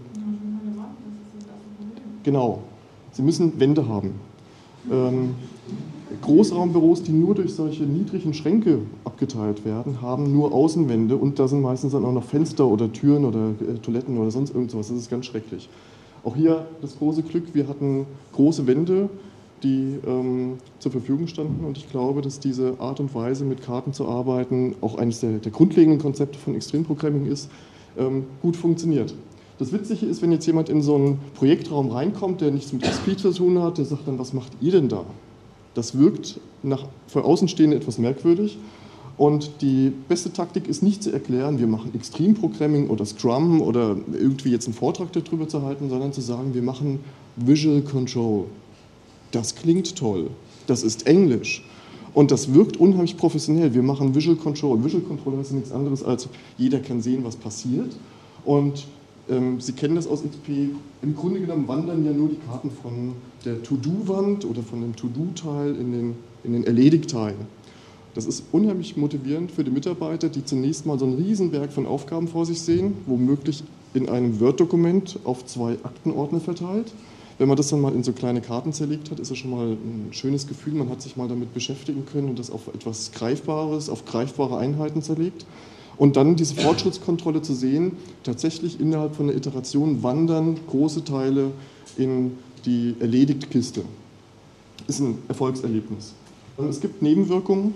Genau, Sie müssen Wände haben. Ähm, Großraumbüros, die nur durch solche niedrigen Schränke abgeteilt werden, haben nur Außenwände und da sind meistens dann auch noch Fenster oder Türen oder äh, Toiletten oder sonst irgendwas. Das ist ganz schrecklich. Auch hier das große Glück, wir hatten große Wände, die ähm, zur Verfügung standen und ich glaube, dass diese Art und Weise, mit Karten zu arbeiten, auch eines der, der grundlegenden Konzepte von Extreme Programming ist, ähm, gut funktioniert. Das Witzige ist, wenn jetzt jemand in so einen Projektraum reinkommt, der nichts mit X P zu tun hat, der sagt dann, was macht ihr denn da? Das wirkt nach, für Außenstehende etwas merkwürdig. Und die beste Taktik ist nicht zu erklären, wir machen Extreme Programming oder Scrum oder irgendwie jetzt einen Vortrag darüber zu halten, sondern zu sagen, wir machen Visual Control. Das klingt toll, das ist Englisch und das wirkt unheimlich professionell. Wir machen Visual Control. Visual Control heißt nichts anderes als, jeder kann sehen, was passiert. Und ähm, Sie kennen das aus X P, im Grunde genommen wandern ja nur die Karten von der To-Do-Wand oder von dem To-Do-Teil in den, in den Erledigt-Teil. Das ist unheimlich motivierend für die Mitarbeiter, die zunächst mal so ein Riesenberg von Aufgaben vor sich sehen, womöglich in einem Word-Dokument auf zwei Aktenordner verteilt. Wenn man das dann mal in so kleine Karten zerlegt hat, ist das schon mal ein schönes Gefühl. Man hat sich mal damit beschäftigen können und das auf etwas Greifbares, auf greifbare Einheiten zerlegt. Und dann diese Fortschrittskontrolle zu sehen, tatsächlich innerhalb von einer Iteration wandern große Teile in die Erledigt-Kiste. Ist ein Erfolgserlebnis. Und es gibt Nebenwirkungen.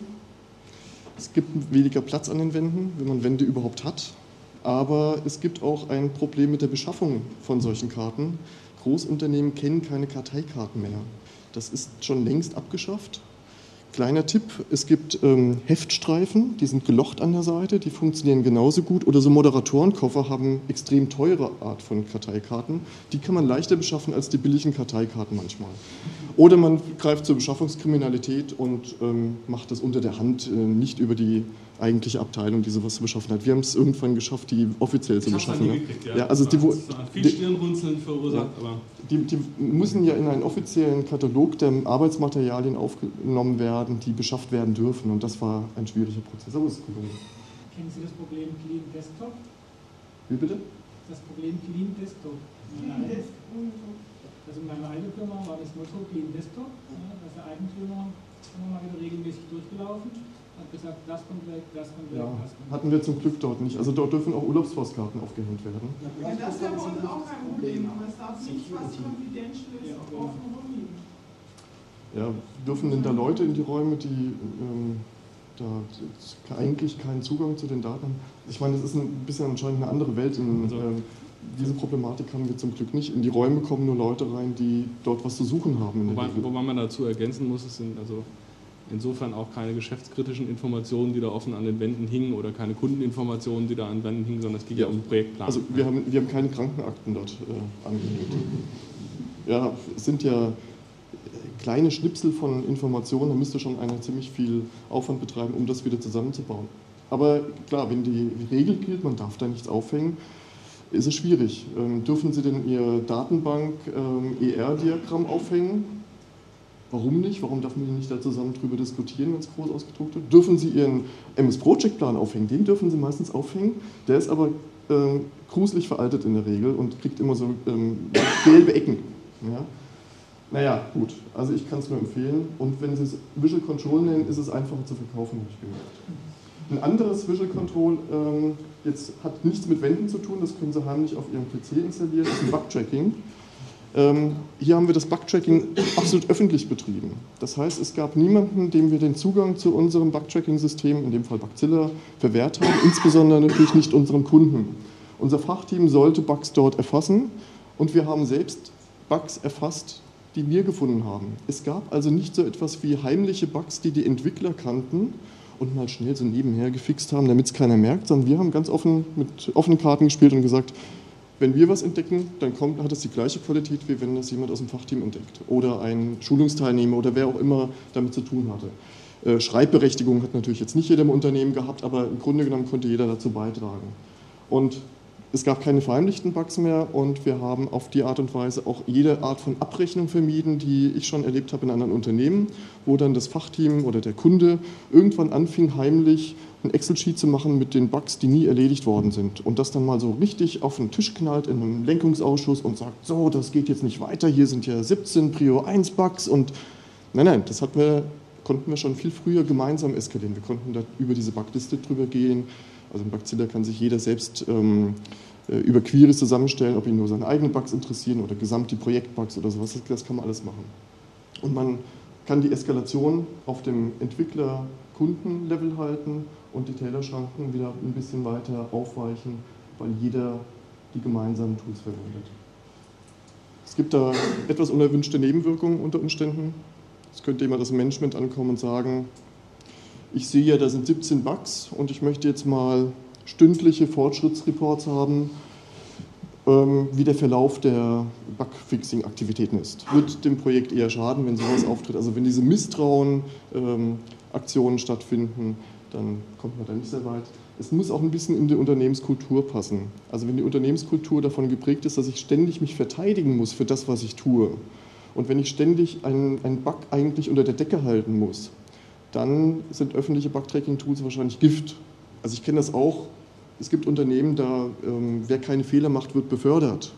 Es gibt weniger Platz an den Wänden, wenn man Wände überhaupt hat. Aber es gibt auch ein Problem mit der Beschaffung von solchen Karten. Großunternehmen kennen keine Karteikarten mehr. Das ist schon längst abgeschafft. Kleiner Tipp, es gibt ähm, Heftstreifen, die sind gelocht an der Seite, die funktionieren genauso gut. Oder so Moderatorenkoffer haben extrem teure Art von Karteikarten. Die kann man leichter beschaffen als die billigen Karteikarten manchmal. Oder man greift zur Beschaffungskriminalität und ähm, macht das unter der Hand, äh, nicht über die eigentliche Abteilung, die sowas zu beschaffen hat. Wir haben es irgendwann geschafft, die offiziell zu beschaffen. Ja. Ja, ja, also die, wo, viel Stirnrunzeln verursacht, ja, aber die, die müssen ja in einen offiziellen Katalog der Arbeitsmaterialien aufgenommen werden, die beschafft werden dürfen. Und das war ein schwieriger Prozess. Aber es ist gelungen. Kennen Sie das Problem Clean Desktop? Wie bitte? Das Problem Clean Desktop. Clean Desktop. Also in meiner eigenen Firma war das Motto Clean Desktop. Ja, da ist der Eigentümer immer mal wieder regelmäßig durchgelaufen, hat gesagt, das kommt weg, das kommt weg, Ja, das kommt weg. hatten wir zum Glück dort nicht. Also dort dürfen auch Urlaubspostkarten aufgehängt werden. Ja, das ist ja bei uns auch kein Problem, aber es darf nicht was confidential ist, Ja, offen rumliegen. Ja, dürfen denn da Leute in die Räume, die ähm, da eigentlich keinen Zugang zu den Daten haben? Ich meine, das ist ein bisschen anscheinend eine andere Welt. In, Also, ähm, diese Problematik haben wir zum Glück nicht. In die Räume kommen nur Leute rein, die dort was zu suchen haben. In der wobei, Regel. wobei man dazu ergänzen muss, es sind also insofern auch keine geschäftskritischen Informationen, die da offen an den Wänden hingen oder keine Kundeninformationen, die da an den Wänden hingen, sondern es ging ja, ja um Projektplan. Also wir haben, wir haben keine Krankenakten dort äh, angehängt. Ja, es sind ja kleine Schnipsel von Informationen, da müsste schon einer ziemlich viel Aufwand betreiben, um das wieder zusammenzubauen. Aber klar, wenn die Regel gilt, man darf da nichts aufhängen, ist es schwierig. Ähm, dürfen Sie denn Ihr Datenbank-E R-Diagramm aufhängen? Warum nicht? Warum darf man nicht da zusammen drüber diskutieren, wenn es groß ausgedruckt wird? Dürfen Sie Ihren M S-Project-Plan aufhängen? Den dürfen Sie meistens aufhängen. Der ist aber ähm, gruselig veraltet in der Regel und kriegt immer so ähm, gelbe Ecken. Ja? Naja, gut. Also ich kann es nur empfehlen. Und wenn Sie es Visual Control nennen, ist es einfacher zu verkaufen, habe ich gemerkt. Ein anderes Visual Control ähm, jetzt hat nichts mit Wänden zu tun, das können Sie heimlich auf Ihrem P C installieren, das ist ein Bugtracking. Ähm, hier haben wir das Bugtracking absolut öffentlich betrieben. Das heißt, es gab niemanden, dem wir den Zugang zu unserem Bugtracking-System, in dem Fall Bugzilla, verwehrt haben, insbesondere natürlich nicht unseren Kunden. Unser Fachteam sollte Bugs dort erfassen und wir haben selbst Bugs erfasst, die wir gefunden haben. Es gab also nicht so etwas wie heimliche Bugs, die die Entwickler kannten und mal schnell so nebenher gefixt haben, damit es keiner merkt, sondern wir haben ganz offen mit offenen Karten gespielt und gesagt, wenn wir was entdecken, dann kommt, hat es die gleiche Qualität, wie wenn das jemand aus dem Fachteam entdeckt oder ein Schulungsteilnehmer oder wer auch immer damit zu tun hatte. Äh, Schreibberechtigung hat natürlich jetzt nicht jeder im Unternehmen gehabt, aber im Grunde genommen konnte jeder dazu beitragen. Und es gab keine verheimlichten Bugs mehr und wir haben auf die Art und Weise auch jede Art von Abrechnung vermieden, die ich schon erlebt habe in anderen Unternehmen, wo dann das Fachteam oder der Kunde irgendwann anfing, heimlich ein Excel-Sheet zu machen mit den Bugs, die nie erledigt worden sind und das dann mal so richtig auf den Tisch knallt in einem Lenkungsausschuss und sagt, so, das geht jetzt nicht weiter, hier sind ja siebzehn Prio eins Bugs und nein, nein, das hatten wir, konnten wir schon viel früher gemeinsam eskalieren. Wir konnten da über diese Bugliste drüber gehen. Also im Bugzilla kann sich jeder selbst ähm, über Queries zusammenstellen, ob ihn nur seine eigenen Bugs interessieren oder gesamt die Projektbugs oder sowas, das kann man alles machen. Und man kann die Eskalation auf dem Entwickler-Kunden-Level halten und die Taylor-Schranken wieder ein bisschen weiter aufweichen, weil jeder die gemeinsamen Tools verwendet. Es gibt da etwas unerwünschte Nebenwirkungen unter Umständen. Es könnte jemand aus dem Management ankommen und sagen, ich sehe ja, da sind siebzehn Bugs und ich möchte jetzt mal stündliche Fortschrittsreports haben, ähm, wie der Verlauf der Bugfixing-Aktivitäten ist. Wird dem Projekt eher schaden, wenn sowas auftritt. Also wenn diese Misstrauen-Aktionen ähm, stattfinden, dann kommt man da nicht sehr weit. Es muss auch ein bisschen in die Unternehmenskultur passen. Also wenn die Unternehmenskultur davon geprägt ist, dass ich ständig mich verteidigen muss für das, was ich tue, und wenn ich ständig einen, einen Bug eigentlich unter der Decke halten muss, dann sind öffentliche Bug-Tracking-Tools wahrscheinlich Gift. Also ich kenne das auch, es gibt Unternehmen, da ähm, wer keine Fehler macht, wird befördert.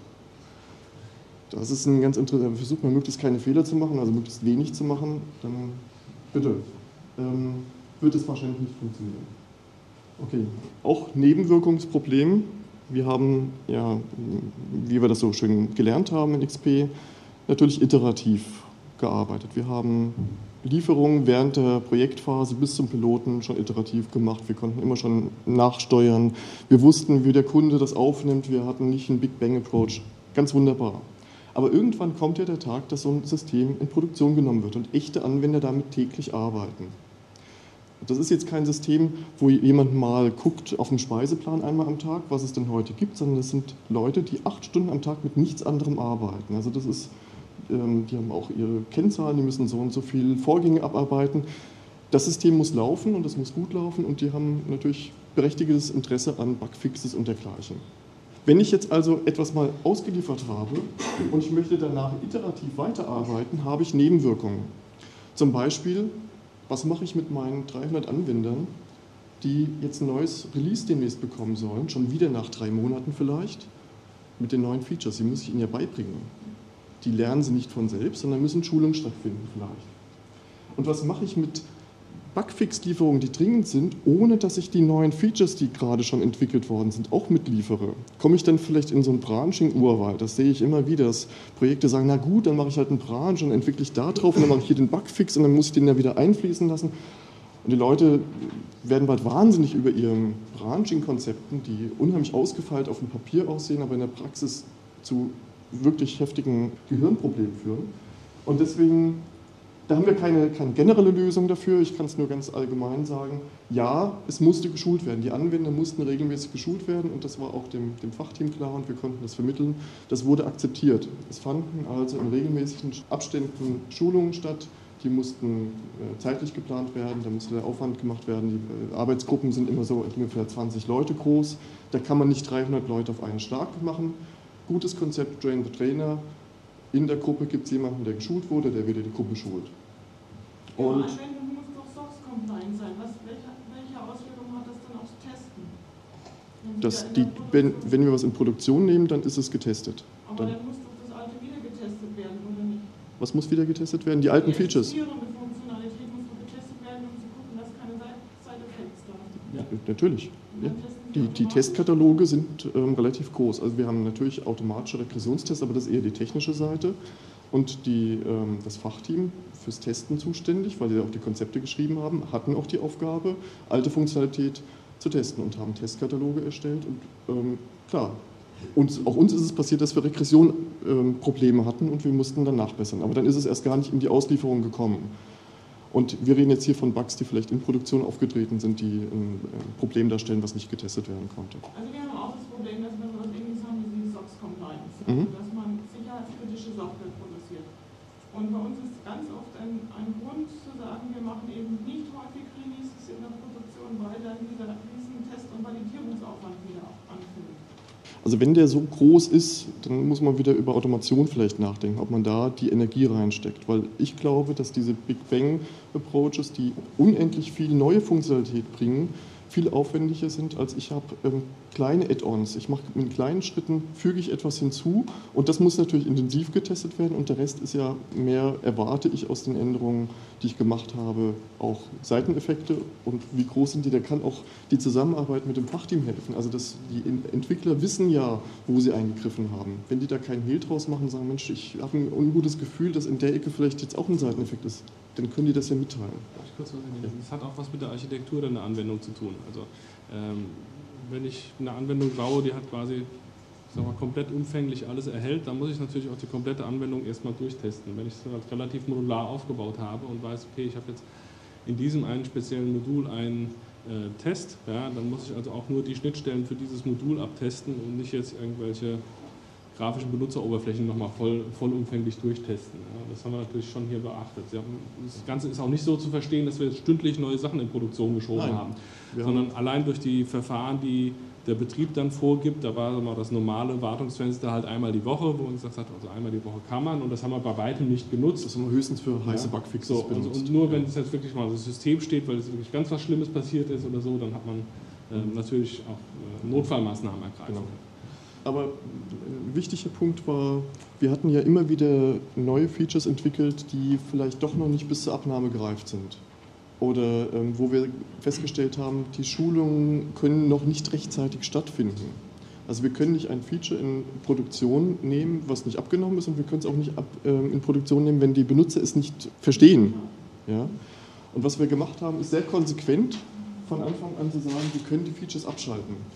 Das ist ein ganz interessanter, versucht man möglichst keine Fehler zu machen, also möglichst wenig zu machen, dann bitte, ähm, wird es wahrscheinlich nicht funktionieren. Okay, auch Nebenwirkungsproblem. Wir haben, ja, wie wir das so schön gelernt haben in X P, natürlich iterativ gearbeitet. Wir haben Lieferungen während der Projektphase bis zum Piloten schon iterativ gemacht. Wir konnten immer schon nachsteuern. Wir wussten, wie der Kunde das aufnimmt. Wir hatten nicht einen Big Bang Approach. Ganz wunderbar. Aber irgendwann kommt ja der Tag, dass so ein System in Produktion genommen wird und echte Anwender damit täglich arbeiten. Das ist jetzt kein System, wo jemand mal guckt auf dem Speiseplan einmal am Tag, was es denn heute gibt, sondern das sind Leute, die acht Stunden am Tag mit nichts anderem arbeiten. Also das ist, ähm, die haben auch ihre Kennzahlen, die müssen so und so viele Vorgänge abarbeiten. Das System muss laufen und es muss gut laufen und die haben natürlich berechtigtes Interesse an Bugfixes und dergleichen. Wenn ich jetzt also etwas mal ausgeliefert habe und ich möchte danach iterativ weiterarbeiten, habe ich Nebenwirkungen. Zum Beispiel, was mache ich mit meinen dreihundert Anwendern, die jetzt ein neues Release demnächst bekommen sollen, schon wieder nach drei Monaten vielleicht, mit den neuen Features, die muss ich ihnen ja beibringen. Die lernen sie nicht von selbst, sondern müssen Schulungen stattfinden vielleicht. Und was mache ich mit Bugfix-Lieferungen, die dringend sind, ohne dass ich die neuen Features, die gerade schon entwickelt worden sind, auch mitliefere? Komme ich dann vielleicht in so ein Branching-Urwald? Das sehe ich immer wieder, dass Projekte sagen, na gut, dann mache ich halt einen Branch und entwickle ich da drauf und dann mache ich hier den Bugfix und dann muss ich den da wieder einfließen lassen. Und die Leute werden bald wahnsinnig über ihren Branching-Konzepten, die unheimlich ausgefeilt auf dem Papier aussehen, aber in der Praxis zu wirklich heftigen Gehirnproblemen führen. Und deswegen, da haben wir keine, keine generelle Lösung dafür, ich kann es nur ganz allgemein sagen. Ja, es musste geschult werden, die Anwender mussten regelmäßig geschult werden und das war auch dem, dem Fachteam klar und wir konnten das vermitteln. Das wurde akzeptiert. Es fanden also in regelmäßigen Abständen Schulungen statt, die mussten äh, zeitlich geplant werden, da musste der Aufwand gemacht werden. Die äh, Arbeitsgruppen sind immer so ungefähr zwanzig Leute groß, da kann man nicht dreihundert Leute auf einen Schlag machen. Gutes Konzept, Train the Trainer. In der Gruppe gibt es jemanden, der geschult wurde, der wieder die Gruppe schult. Und die Anwendung muss doch S O X-compliant sein. Was, welche, welche Auswirkungen hat das dann aufs Testen? Das, die, wenn, wenn wir was in Produktion nehmen, dann ist es getestet. Aber dann, dann muss doch das alte wieder getestet werden, oder nicht? Was muss wieder getestet werden? Die alten die Features. Die Funktionalität muss doch getestet werden, um zu gucken, dass keine Side-Effects da sind. Ja, natürlich. Ja. Die, die Testkataloge sind ähm, relativ groß. Also wir haben natürlich automatische Regressionstests, aber das ist eher die technische Seite. Und die, ähm, das Fachteam fürs Testen zuständig, weil sie auch die Konzepte geschrieben haben, hatten auch die Aufgabe, alte Funktionalität zu testen und haben Testkataloge erstellt. Und ähm, klar, uns, auch uns ist es passiert, dass wir Regression-Probleme ähm, hatten und wir mussten dann nachbessern. Aber dann ist es erst gar nicht in die Auslieferung gekommen. Und wir reden jetzt hier von Bugs, die vielleicht in Produktion aufgetreten sind, die ein Problem darstellen, was nicht getestet werden konnte. Also wir haben auch das Problem, dass wir was Ähnliches haben wie die S O X-Compliance, also mhm. dass man sicherheitskritische Software produziert. Und bei uns ist ganz oft ein, ein Grund zu sagen, wir machen eben nicht häufig Releases in der Produktion, weil dann dieser riesen Test- und Validierungsaufwand wieder anfällt. Also wenn der so groß ist, dann muss man wieder über Automation vielleicht nachdenken, ob man da die Energie reinsteckt. Weil ich glaube, dass diese Big Bang Approaches, die unendlich viel neue Funktionalität bringen, viel aufwendiger sind, als ich habe ähm, kleine Add-ons. Ich mache mit kleinen Schritten, füge ich etwas hinzu und das muss natürlich intensiv getestet werden und der Rest ist ja mehr, erwarte ich aus den Änderungen, die ich gemacht habe, auch Seiteneffekte und wie groß sind die, da kann auch die Zusammenarbeit mit dem Fachteam helfen. Also dass die Entwickler wissen ja, wo sie eingegriffen haben. Wenn die da keinen Hehl draus machen und sagen, Mensch, ich habe ein ungutes Gefühl, dass in der Ecke vielleicht jetzt auch ein Seiteneffekt ist, dann können die das ja mitteilen. Darf ich kurz was erwähnen? Das hat auch was mit der Architektur der Anwendung zu tun. Also ähm, wenn ich eine Anwendung baue, die hat quasi sag mal, komplett umfänglich alles erhält, dann muss ich natürlich auch die komplette Anwendung erstmal durchtesten. Wenn ich es halt relativ modular aufgebaut habe und weiß, okay, ich habe jetzt in diesem einen speziellen Modul einen äh, Test, ja, dann muss ich also auch nur die Schnittstellen für dieses Modul abtesten und nicht jetzt irgendwelche grafischen Benutzeroberflächen nochmal voll, vollumfänglich durchtesten. Ja, das haben wir natürlich schon hier beachtet. Haben, das Ganze ist auch nicht so zu verstehen, dass wir jetzt stündlich neue Sachen in Produktion geschoben Nein, haben, sondern haben allein durch die Verfahren, die der Betrieb dann vorgibt, da war mal das normale Wartungsfenster halt einmal die Woche, wo man gesagt hat, also einmal die Woche kann man, und das haben wir bei weitem nicht genutzt. Das haben wir höchstens für heiße ja. Bugfixes so, benutzt. Und, und nur wenn es jetzt wirklich mal das System steht, weil es wirklich ganz was Schlimmes passiert ist oder so, dann hat man äh, natürlich auch äh, Notfallmaßnahmen ergreifen. Genau. Aber ein wichtiger Punkt war, wir hatten ja immer wieder neue Features entwickelt, die vielleicht doch noch nicht bis zur Abnahme gereift sind. Oder ähm, wo wir festgestellt haben, die Schulungen können noch nicht rechtzeitig stattfinden. Also wir können nicht ein Feature in Produktion nehmen, was nicht abgenommen ist, und wir können es auch nicht ab, ähm, in Produktion nehmen, wenn die Benutzer es nicht verstehen. Ja? Und was wir gemacht haben, ist sehr konsequent von Anfang an zu sagen, wir können die Features abschalten.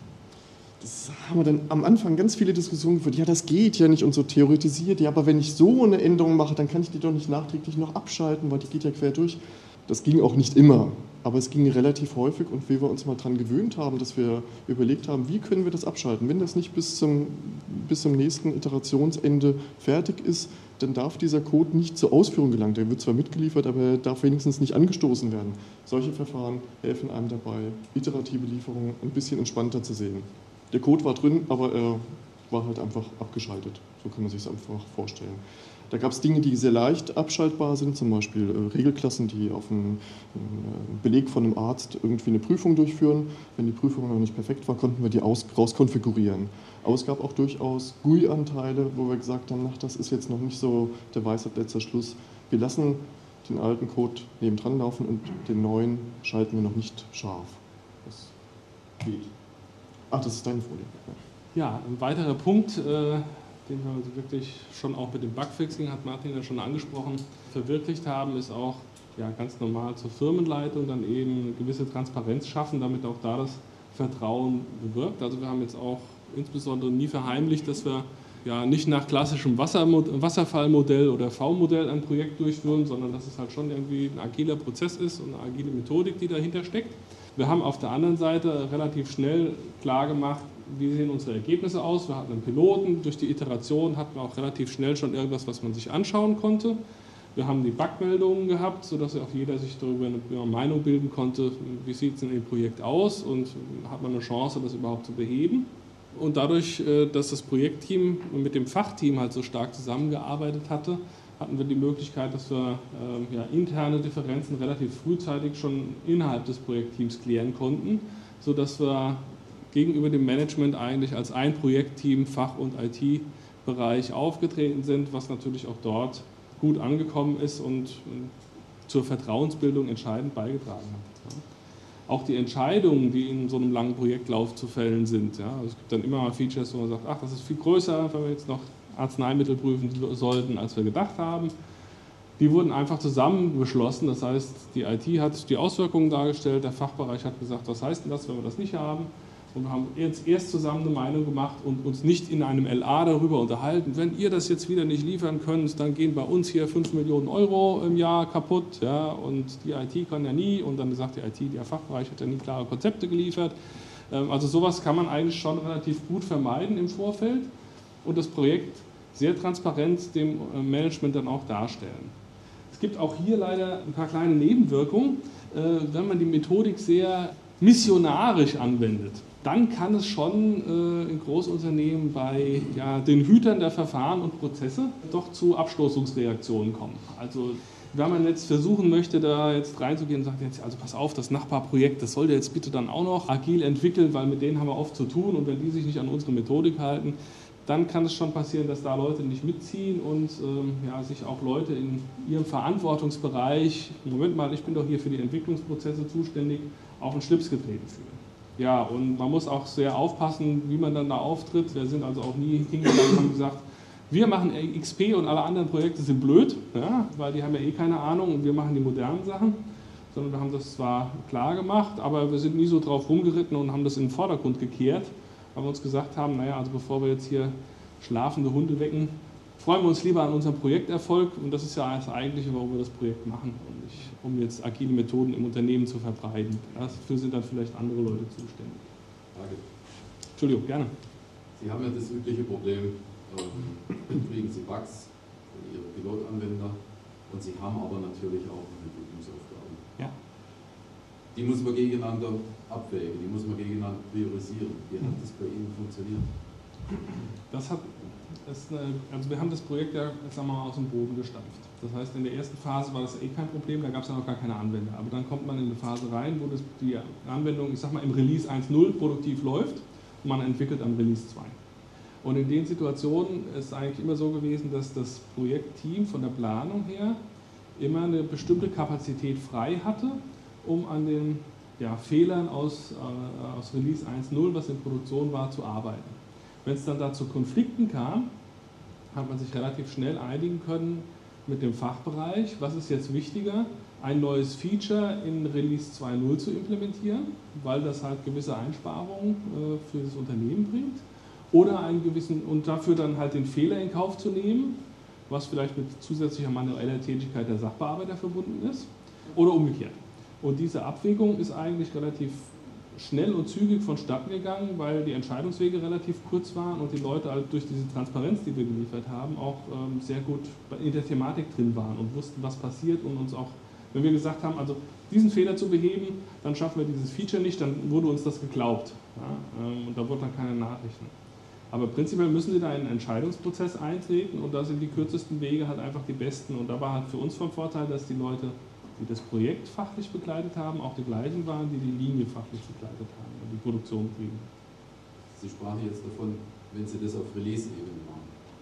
Das haben wir dann am Anfang ganz viele Diskussionen geführt. Ja, das geht ja nicht, und so theoretisiert. Ja, aber wenn ich so eine Änderung mache, dann kann ich die doch nicht nachträglich noch abschalten, weil die geht ja quer durch. Das ging auch nicht immer, aber es ging relativ häufig, und wie wir uns mal daran gewöhnt haben, dass wir überlegt haben, wie können wir das abschalten. Wenn das nicht bis zum, bis zum nächsten Iterationsende fertig ist, dann darf dieser Code nicht zur Ausführung gelangen. Der wird zwar mitgeliefert, aber er darf wenigstens nicht angestoßen werden. Solche Verfahren helfen einem dabei, iterative Lieferungen ein bisschen entspannter zu sehen. Der Code war drin, aber er war halt einfach abgeschaltet. So kann man sich es einfach vorstellen. Da gab es Dinge, die sehr leicht abschaltbar sind, zum Beispiel äh, Regelklassen, die auf einen, einen Beleg von einem Arzt irgendwie eine Prüfung durchführen. Wenn die Prüfung noch nicht perfekt war, konnten wir die aus, rauskonfigurieren. Aber es gab auch durchaus G U I-Anteile, wo wir gesagt haben, ach, das ist jetzt noch nicht so der Weisheit letzter Schluss. Wir lassen den alten Code nebendran laufen und den neuen schalten wir noch nicht scharf. Das geht. Ach, das ist deine Folie. Ja, ja, ein weiterer Punkt, äh, den wir also wirklich schon auch mit dem Bugfixing, hat Martin ja schon angesprochen, verwirklicht haben, ist auch ja, ganz normal zur Firmenleitung dann eben eine gewisse Transparenz schaffen, damit auch da das Vertrauen bewirkt. Also wir haben jetzt auch insbesondere nie verheimlicht, dass wir ja nicht nach klassischem Wasserfallmodell oder V-Modell ein Projekt durchführen, sondern dass es halt schon irgendwie ein agiler Prozess ist und eine agile Methodik, die dahinter steckt. Wir haben auf der anderen Seite relativ schnell klar gemacht, wie sehen unsere Ergebnisse aus. Wir hatten einen Piloten, durch die Iteration hatten wir auch relativ schnell schon irgendwas, was man sich anschauen konnte. Wir haben die Bugmeldungen gehabt, sodass auch jeder sich darüber eine Meinung bilden konnte, wie sieht es in dem Projekt aus und hat man eine Chance, das überhaupt zu beheben. Und dadurch, dass das Projektteam mit dem Fachteam halt so stark zusammengearbeitet hatte, hatten wir die Möglichkeit, dass wir äh, ja, interne Differenzen relativ frühzeitig schon innerhalb des Projektteams klären konnten, sodass wir gegenüber dem Management eigentlich als ein Projektteam, Fach- und I T-Bereich aufgetreten sind, was natürlich auch dort gut angekommen ist und äh, zur Vertrauensbildung entscheidend beigetragen hat. Ja. Auch die Entscheidungen, die in so einem langen Projektlauf zu fällen sind. Ja. Also es gibt dann immer mal Features, wo man sagt, ach, das ist viel größer, wenn wir jetzt noch Arzneimittel prüfen sollten, als wir gedacht haben. Die wurden einfach zusammen beschlossen, das heißt, die I T hat die Auswirkungen dargestellt, der Fachbereich hat gesagt, was heißt denn das, wenn wir das nicht haben? Und wir haben jetzt erst zusammen eine Meinung gemacht und uns nicht in einem L A darüber unterhalten, wenn ihr das jetzt wieder nicht liefern könnt, dann gehen bei uns hier fünf Millionen Euro im Jahr kaputt, ja, und die I T kann ja nie, und dann sagt die I T, der Fachbereich hat ja nie klare Konzepte geliefert. Also sowas kann man eigentlich schon relativ gut vermeiden im Vorfeld und das Projekt sehr transparent dem Management dann auch darstellen. Es gibt auch hier leider ein paar kleine Nebenwirkungen. Wenn man die Methodik sehr missionarisch anwendet, dann kann es schon in Großunternehmen bei ja, den Hütern der Verfahren und Prozesse doch zu Abstoßungsreaktionen kommen. Also wenn man jetzt versuchen möchte, da jetzt reinzugehen und sagt, jetzt, also pass auf, das Nachbarprojekt, das sollt ihr jetzt bitte dann auch noch agil entwickeln, weil mit denen haben wir oft zu tun, und wenn die sich nicht an unsere Methodik halten, dann kann es schon passieren, dass da Leute nicht mitziehen und ähm, ja, sich auch Leute in ihrem Verantwortungsbereich, Moment mal, ich bin doch hier für die Entwicklungsprozesse zuständig, auf den Schlips getreten fühlen. Ja, und man muss auch sehr aufpassen, wie man dann da auftritt. Wir sind also auch nie hingegangen und haben gesagt, wir machen X P und alle anderen Projekte sind blöd, ja, weil die haben ja eh keine Ahnung und wir machen die modernen Sachen. Sondern wir haben das zwar klar gemacht, aber wir sind nie so drauf rumgeritten und haben das in den Vordergrund gekehrt, weil wir uns gesagt haben, naja, also bevor wir jetzt hier schlafende Hunde wecken, freuen wir uns lieber an unserem Projekterfolg und das ist ja das Eigentliche, warum wir das Projekt machen und nicht, um jetzt agile Methoden im Unternehmen zu verbreiten. Dafür sind dann vielleicht andere Leute zuständig. Frage. Entschuldigung, gerne. Sie haben ja das übliche Problem, ähm, kriegen Sie Bugs von Ihren Pilotanwender und Sie haben aber natürlich auch eine Prüfungsaufgabe. Ja. Die muss man gegeneinander abwägen, die muss man gegeneinander priorisieren. Wie hat das bei Ihnen funktioniert? Das hat, das, also wir haben das Projekt ja jetzt sagen wir mal aus dem Boden gestampft. Das heißt, in der ersten Phase war das eh kein Problem, da gab es ja noch gar keine Anwender. Aber dann kommt man in eine Phase rein, wo das, die Anwendung, ich sag mal, im Release eins Punkt null produktiv läuft und man entwickelt am Release zwei. Und in den Situationen ist es eigentlich immer so gewesen, dass das Projektteam von der Planung her immer eine bestimmte Kapazität frei hatte, um an den ja, Fehlern aus, äh, aus Release eins Punkt null, was in Produktion war, zu arbeiten. Wenn es dann da zu Konflikten kam, hat man sich relativ schnell einigen können mit dem Fachbereich, was ist jetzt wichtiger, ein neues Feature in Release zwei Punkt null zu implementieren, weil das halt gewisse Einsparungen äh, für das Unternehmen bringt, oder einen gewissen, und dafür dann halt den Fehler in Kauf zu nehmen, was vielleicht mit zusätzlicher manueller Tätigkeit der Sachbearbeiter verbunden ist, oder umgekehrt. Und diese Abwägung ist eigentlich relativ schnell und zügig vonstatten gegangen, weil die Entscheidungswege relativ kurz waren und die Leute halt durch diese Transparenz, die wir geliefert haben, auch ähm, sehr gut in der Thematik drin waren und wussten, was passiert und uns auch, wenn wir gesagt haben, also diesen Fehler zu beheben, dann schaffen wir dieses Feature nicht, dann wurde uns das geglaubt. Ja? Ähm, und da wurden dann keine Nachrichten. Aber prinzipiell müssen Sie da in einen Entscheidungsprozess eintreten und da sind die kürzesten Wege halt einfach die besten. Und da war halt für uns vom Vorteil, dass die Leute, die das Projekt fachlich begleitet haben, auch die gleichen waren, die die Linie fachlich begleitet haben und die Produktion kriegen. Sie sprachen jetzt davon, wenn Sie das auf Release-Ebene machen.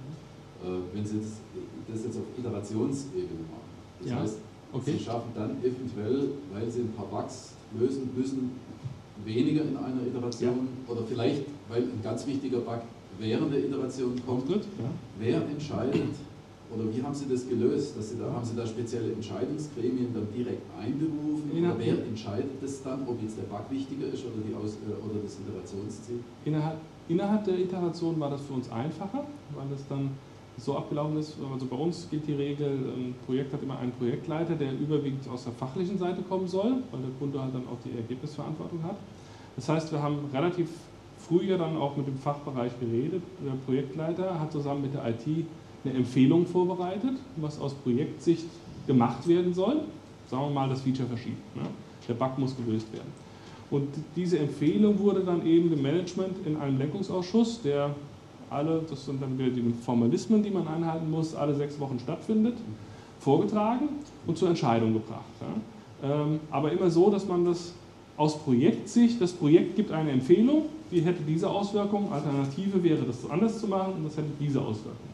Äh, wenn Sie das, das jetzt auf Iterationsebene machen. Das ja. heißt, okay. Sie schaffen dann eventuell, weil Sie ein paar Bugs lösen müssen, weniger in einer Iteration ja. oder vielleicht, weil ein ganz wichtiger Bug während der Iteration kommt. Ja. Wer entscheidet oder wie haben Sie das gelöst? Dass Sie da, haben Sie da spezielle Entscheidungsgremien dann direkt einberufen? Oder wer entscheidet das dann, ob jetzt der Bug wichtiger ist oder, die Aus, oder das Iterationsziel? Innerhalb, innerhalb der Iteration war das für uns einfacher, weil es dann so abgelaufen ist. Also bei uns gilt die Regel, ein Projekt hat immer einen Projektleiter, der überwiegend aus der fachlichen Seite kommen soll, weil der Kunde halt dann auch die Ergebnisverantwortung hat. Das heißt, wir haben relativ früh ja dann auch mit dem Fachbereich geredet. Der Projektleiter hat zusammen mit der I T eine Empfehlung vorbereitet, was aus Projektsicht gemacht werden soll. Sagen wir mal, das Feature verschieben. Ne? Der Bug muss gelöst werden. Und diese Empfehlung wurde dann eben dem Management in einem Lenkungsausschuss, der alle, das sind dann wieder die Formalismen, die man einhalten muss, alle sechs Wochen stattfindet, vorgetragen und zur Entscheidung gebracht. Ja? Ähm, aber immer so, dass man das aus Projektsicht, das Projekt gibt eine Empfehlung, die hätte diese Auswirkung, Alternative wäre das anders zu machen und das hätte diese Auswirkung.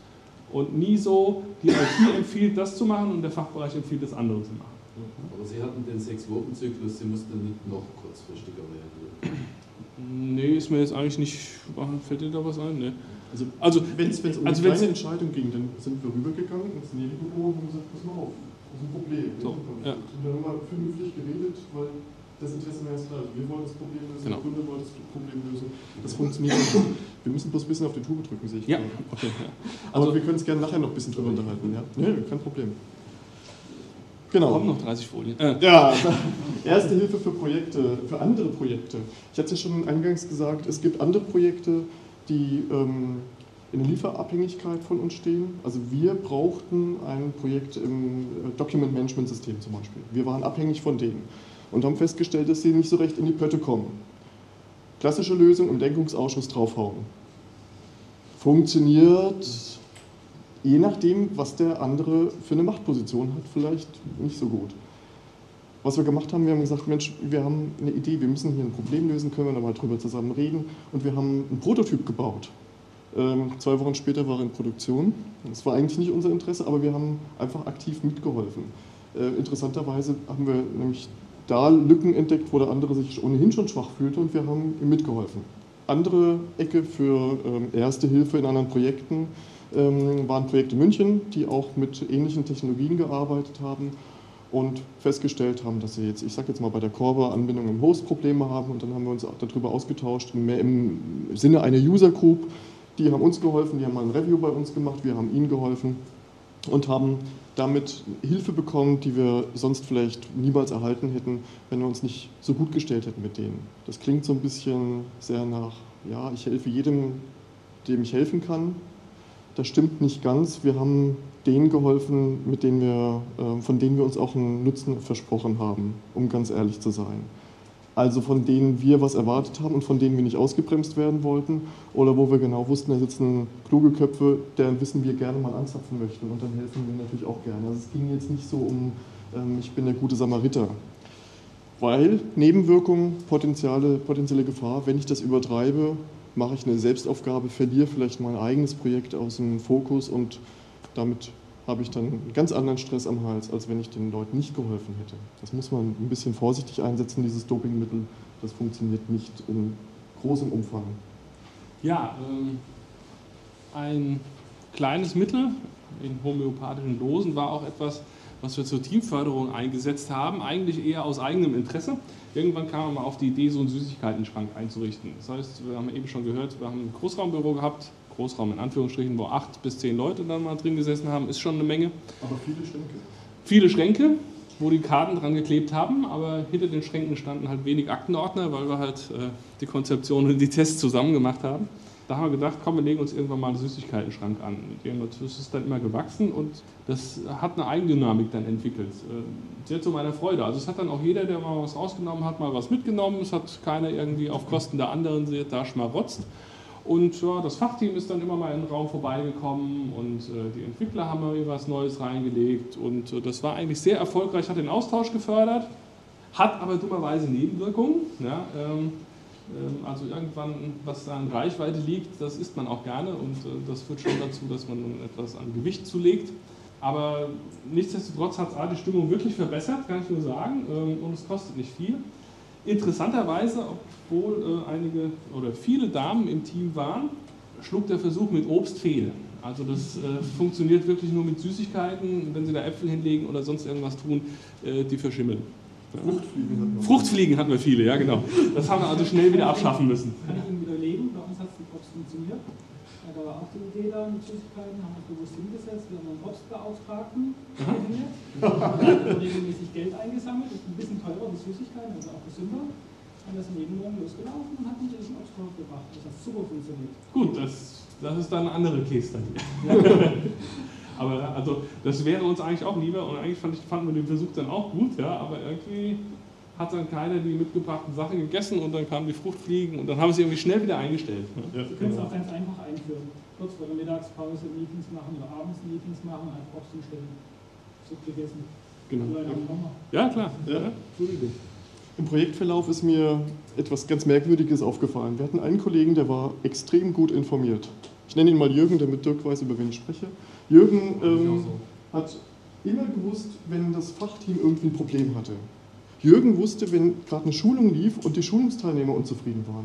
Und nie so, die I T empfiehlt das zu machen und der Fachbereich empfiehlt das andere zu machen. Aber Sie hatten den Sechs-Wochen-Zyklus, Sie mussten nicht noch kurzfristiger reagieren. Nee, ist mir jetzt eigentlich nicht, fällt dir da was ein? Nee. Also, also wenn es um also eine kleine Entscheidung ging, dann sind wir rübergegangen ins Nebenbüro und haben gesagt, pass mal auf, das ist ein Problem. So, ja. Und dann haben wir vernünftig geredet, weil das Interesse war jetzt klar. Wir wollen das Problem lösen, genau. Der Kunde wollte das Problem lösen. Das funktioniert nicht. Wir müssen bloß ein bisschen auf die Tube drücken, sehe ich. Ja, gerade. okay. Ja. Aber also, wir können es gerne nachher noch ein bisschen drüber unterhalten. Ja, ja kein Problem. Genau. Kommen noch dreißig Folien. Äh. Ja, erste Hilfe für Projekte, für andere Projekte. Ich hatte es ja schon eingangs gesagt, es gibt andere Projekte, die ähm, in der Lieferabhängigkeit von uns stehen. Also wir brauchten ein Projekt im Document Management System zum Beispiel. Wir waren abhängig von denen und haben festgestellt, dass sie nicht so recht in die Pötte kommen. Klassische Lösung, im Lenkungsausschuss draufhauen. Funktioniert, je nachdem, was der andere für eine Machtposition hat, vielleicht nicht so gut. Was wir gemacht haben, wir haben gesagt, Mensch, wir haben eine Idee, wir müssen hier ein Problem lösen, können wir da mal drüber zusammen reden. Und wir haben einen Prototyp gebaut. Ähm, zwei Wochen später war er in Produktion. Das war eigentlich nicht unser Interesse, aber wir haben einfach aktiv mitgeholfen. Äh, interessanterweise haben wir nämlich da Lücken entdeckt, wo der andere sich ohnehin schon schwach fühlte und wir haben ihm mitgeholfen. Andere Ecke für ähm, Erste Hilfe in anderen Projekten ähm, waren Projekte München, die auch mit ähnlichen Technologien gearbeitet haben. und festgestellt haben, dass sie jetzt, ich sage jetzt mal bei der Corba-Anbindung im Host Probleme haben, und dann haben wir uns auch darüber ausgetauscht, mehr im Sinne einer User Group. Die haben uns geholfen, die haben mal ein Review bei uns gemacht, wir haben ihnen geholfen und haben damit Hilfe bekommen, die wir sonst vielleicht niemals erhalten hätten, wenn wir uns nicht so gut gestellt hätten mit denen. Das klingt so ein bisschen sehr nach, ja, ich helfe jedem, dem ich helfen kann. Das stimmt nicht ganz. Wir haben denen geholfen, mit denen wir, von denen wir uns auch einen Nutzen versprochen haben, um ganz ehrlich zu sein. Also von denen wir was erwartet haben und von denen wir nicht ausgebremst werden wollten oder wo wir genau wussten, da sitzen kluge Köpfe, deren Wissen wir gerne mal anzapfen möchten, und dann helfen wir natürlich auch gerne. Also es ging jetzt nicht so um, ähm, ich bin der gute Samariter, weil Nebenwirkungen, potenzielle, potenzielle Gefahr, wenn ich das übertreibe, mache ich eine Selbstaufgabe, verliere vielleicht mein eigenes Projekt aus dem Fokus und damit habe ich dann einen ganz anderen Stress am Hals, als wenn ich den Leuten nicht geholfen hätte. Das muss man ein bisschen vorsichtig einsetzen, dieses Dopingmittel. Das funktioniert nicht in großem Umfang. Ja, ähm, ein kleines Mittel in homöopathischen Dosen war auch etwas, was wir zur Teamförderung eingesetzt haben, eigentlich eher aus eigenem Interesse. Irgendwann kam man mal auf die Idee, so einen Süßigkeitenschrank einzurichten. Das heißt, wir haben eben schon gehört, wir haben ein Großraumbüro gehabt, Großraum in Anführungsstrichen, wo acht bis zehn Leute dann mal drin gesessen haben, ist schon eine Menge. Aber viele Schränke. Viele Schränke, wo die Karten dran geklebt haben, aber hinter den Schränken standen halt wenig Aktenordner, weil wir halt äh, die Konzeption und die Tests zusammen gemacht haben. Da haben wir gedacht, komm, wir legen uns irgendwann mal einen Süßigkeitenschrank an. Das ist dann immer gewachsen und das hat eine Eigendynamik dann entwickelt. Sehr zu meiner Freude. Also es hat dann auch jeder, der mal was rausgenommen hat, mal was mitgenommen. Es hat keiner irgendwie auf Kosten der anderen da schmarotzt. Und ja, das Fachteam ist dann immer mal in den Raum vorbeigekommen und äh, die Entwickler haben mal was Neues reingelegt. Und äh, das war eigentlich sehr erfolgreich, hat den Austausch gefördert, hat aber dummerweise Nebenwirkungen. Ja, ähm, Also irgendwann, was da an Reichweite liegt, das isst man auch gerne und das führt schon dazu, dass man etwas an Gewicht zulegt. Aber nichtsdestotrotz hat es A, die Stimmung wirklich verbessert, kann ich nur sagen, und es kostet nicht viel. Interessanterweise, obwohl einige oder viele Damen im Team waren, schlug der Versuch mit Obst fehl. Also das äh, funktioniert wirklich nur mit Süßigkeiten, wenn Sie da Äpfel hinlegen oder sonst irgendwas tun, äh, die verschimmeln. Fruchtfliegen hatten wir. Fruchtfliegen hatten wir viele, ja genau. Das haben wir also schnell wieder abschaffen müssen. Kann ich Ihnen widerlegen, bei uns hat es mit Obst funktioniert. Da war auch die Idee da mit Süßigkeiten, haben wir bewusst hingesetzt, wir haben einen Obstbeauftragten definiert, haben regelmäßig Geld eingesammelt, ist ein bisschen teurer wie Süßigkeiten, also auch gesünder. Und das ist nebenbei losgelaufen und hat uns diesen Obst gebracht. Das hat super funktioniert. Gut, das, das ist dann eine andere Case dann. Aber also, das wäre uns eigentlich auch lieber und eigentlich fand ich, fanden wir den Versuch dann auch gut, ja, aber irgendwie hat dann keiner die mitgebrachten Sachen gegessen und dann kamen die Fruchtfliegen und dann haben wir sie irgendwie schnell wieder eingestellt. Ja, Sie können es auch ganz einfach einführen. Kurz vor der Mittagspause Meetings machen oder abends Meetings machen, einfach Obst umstellen. So gegessen. Genau. Ja, klar. Ja. Entschuldigung. Im Projektverlauf ist mir etwas ganz Merkwürdiges aufgefallen. Wir hatten einen Kollegen, der war extrem gut informiert. Ich nenne ihn mal Jürgen, damit Dirk weiß, über wen ich spreche. Jürgen ähm, hat immer gewusst, wenn das Fachteam irgendwie ein Problem hatte. Jürgen wusste, wenn gerade eine Schulung lief und die Schulungsteilnehmer unzufrieden waren.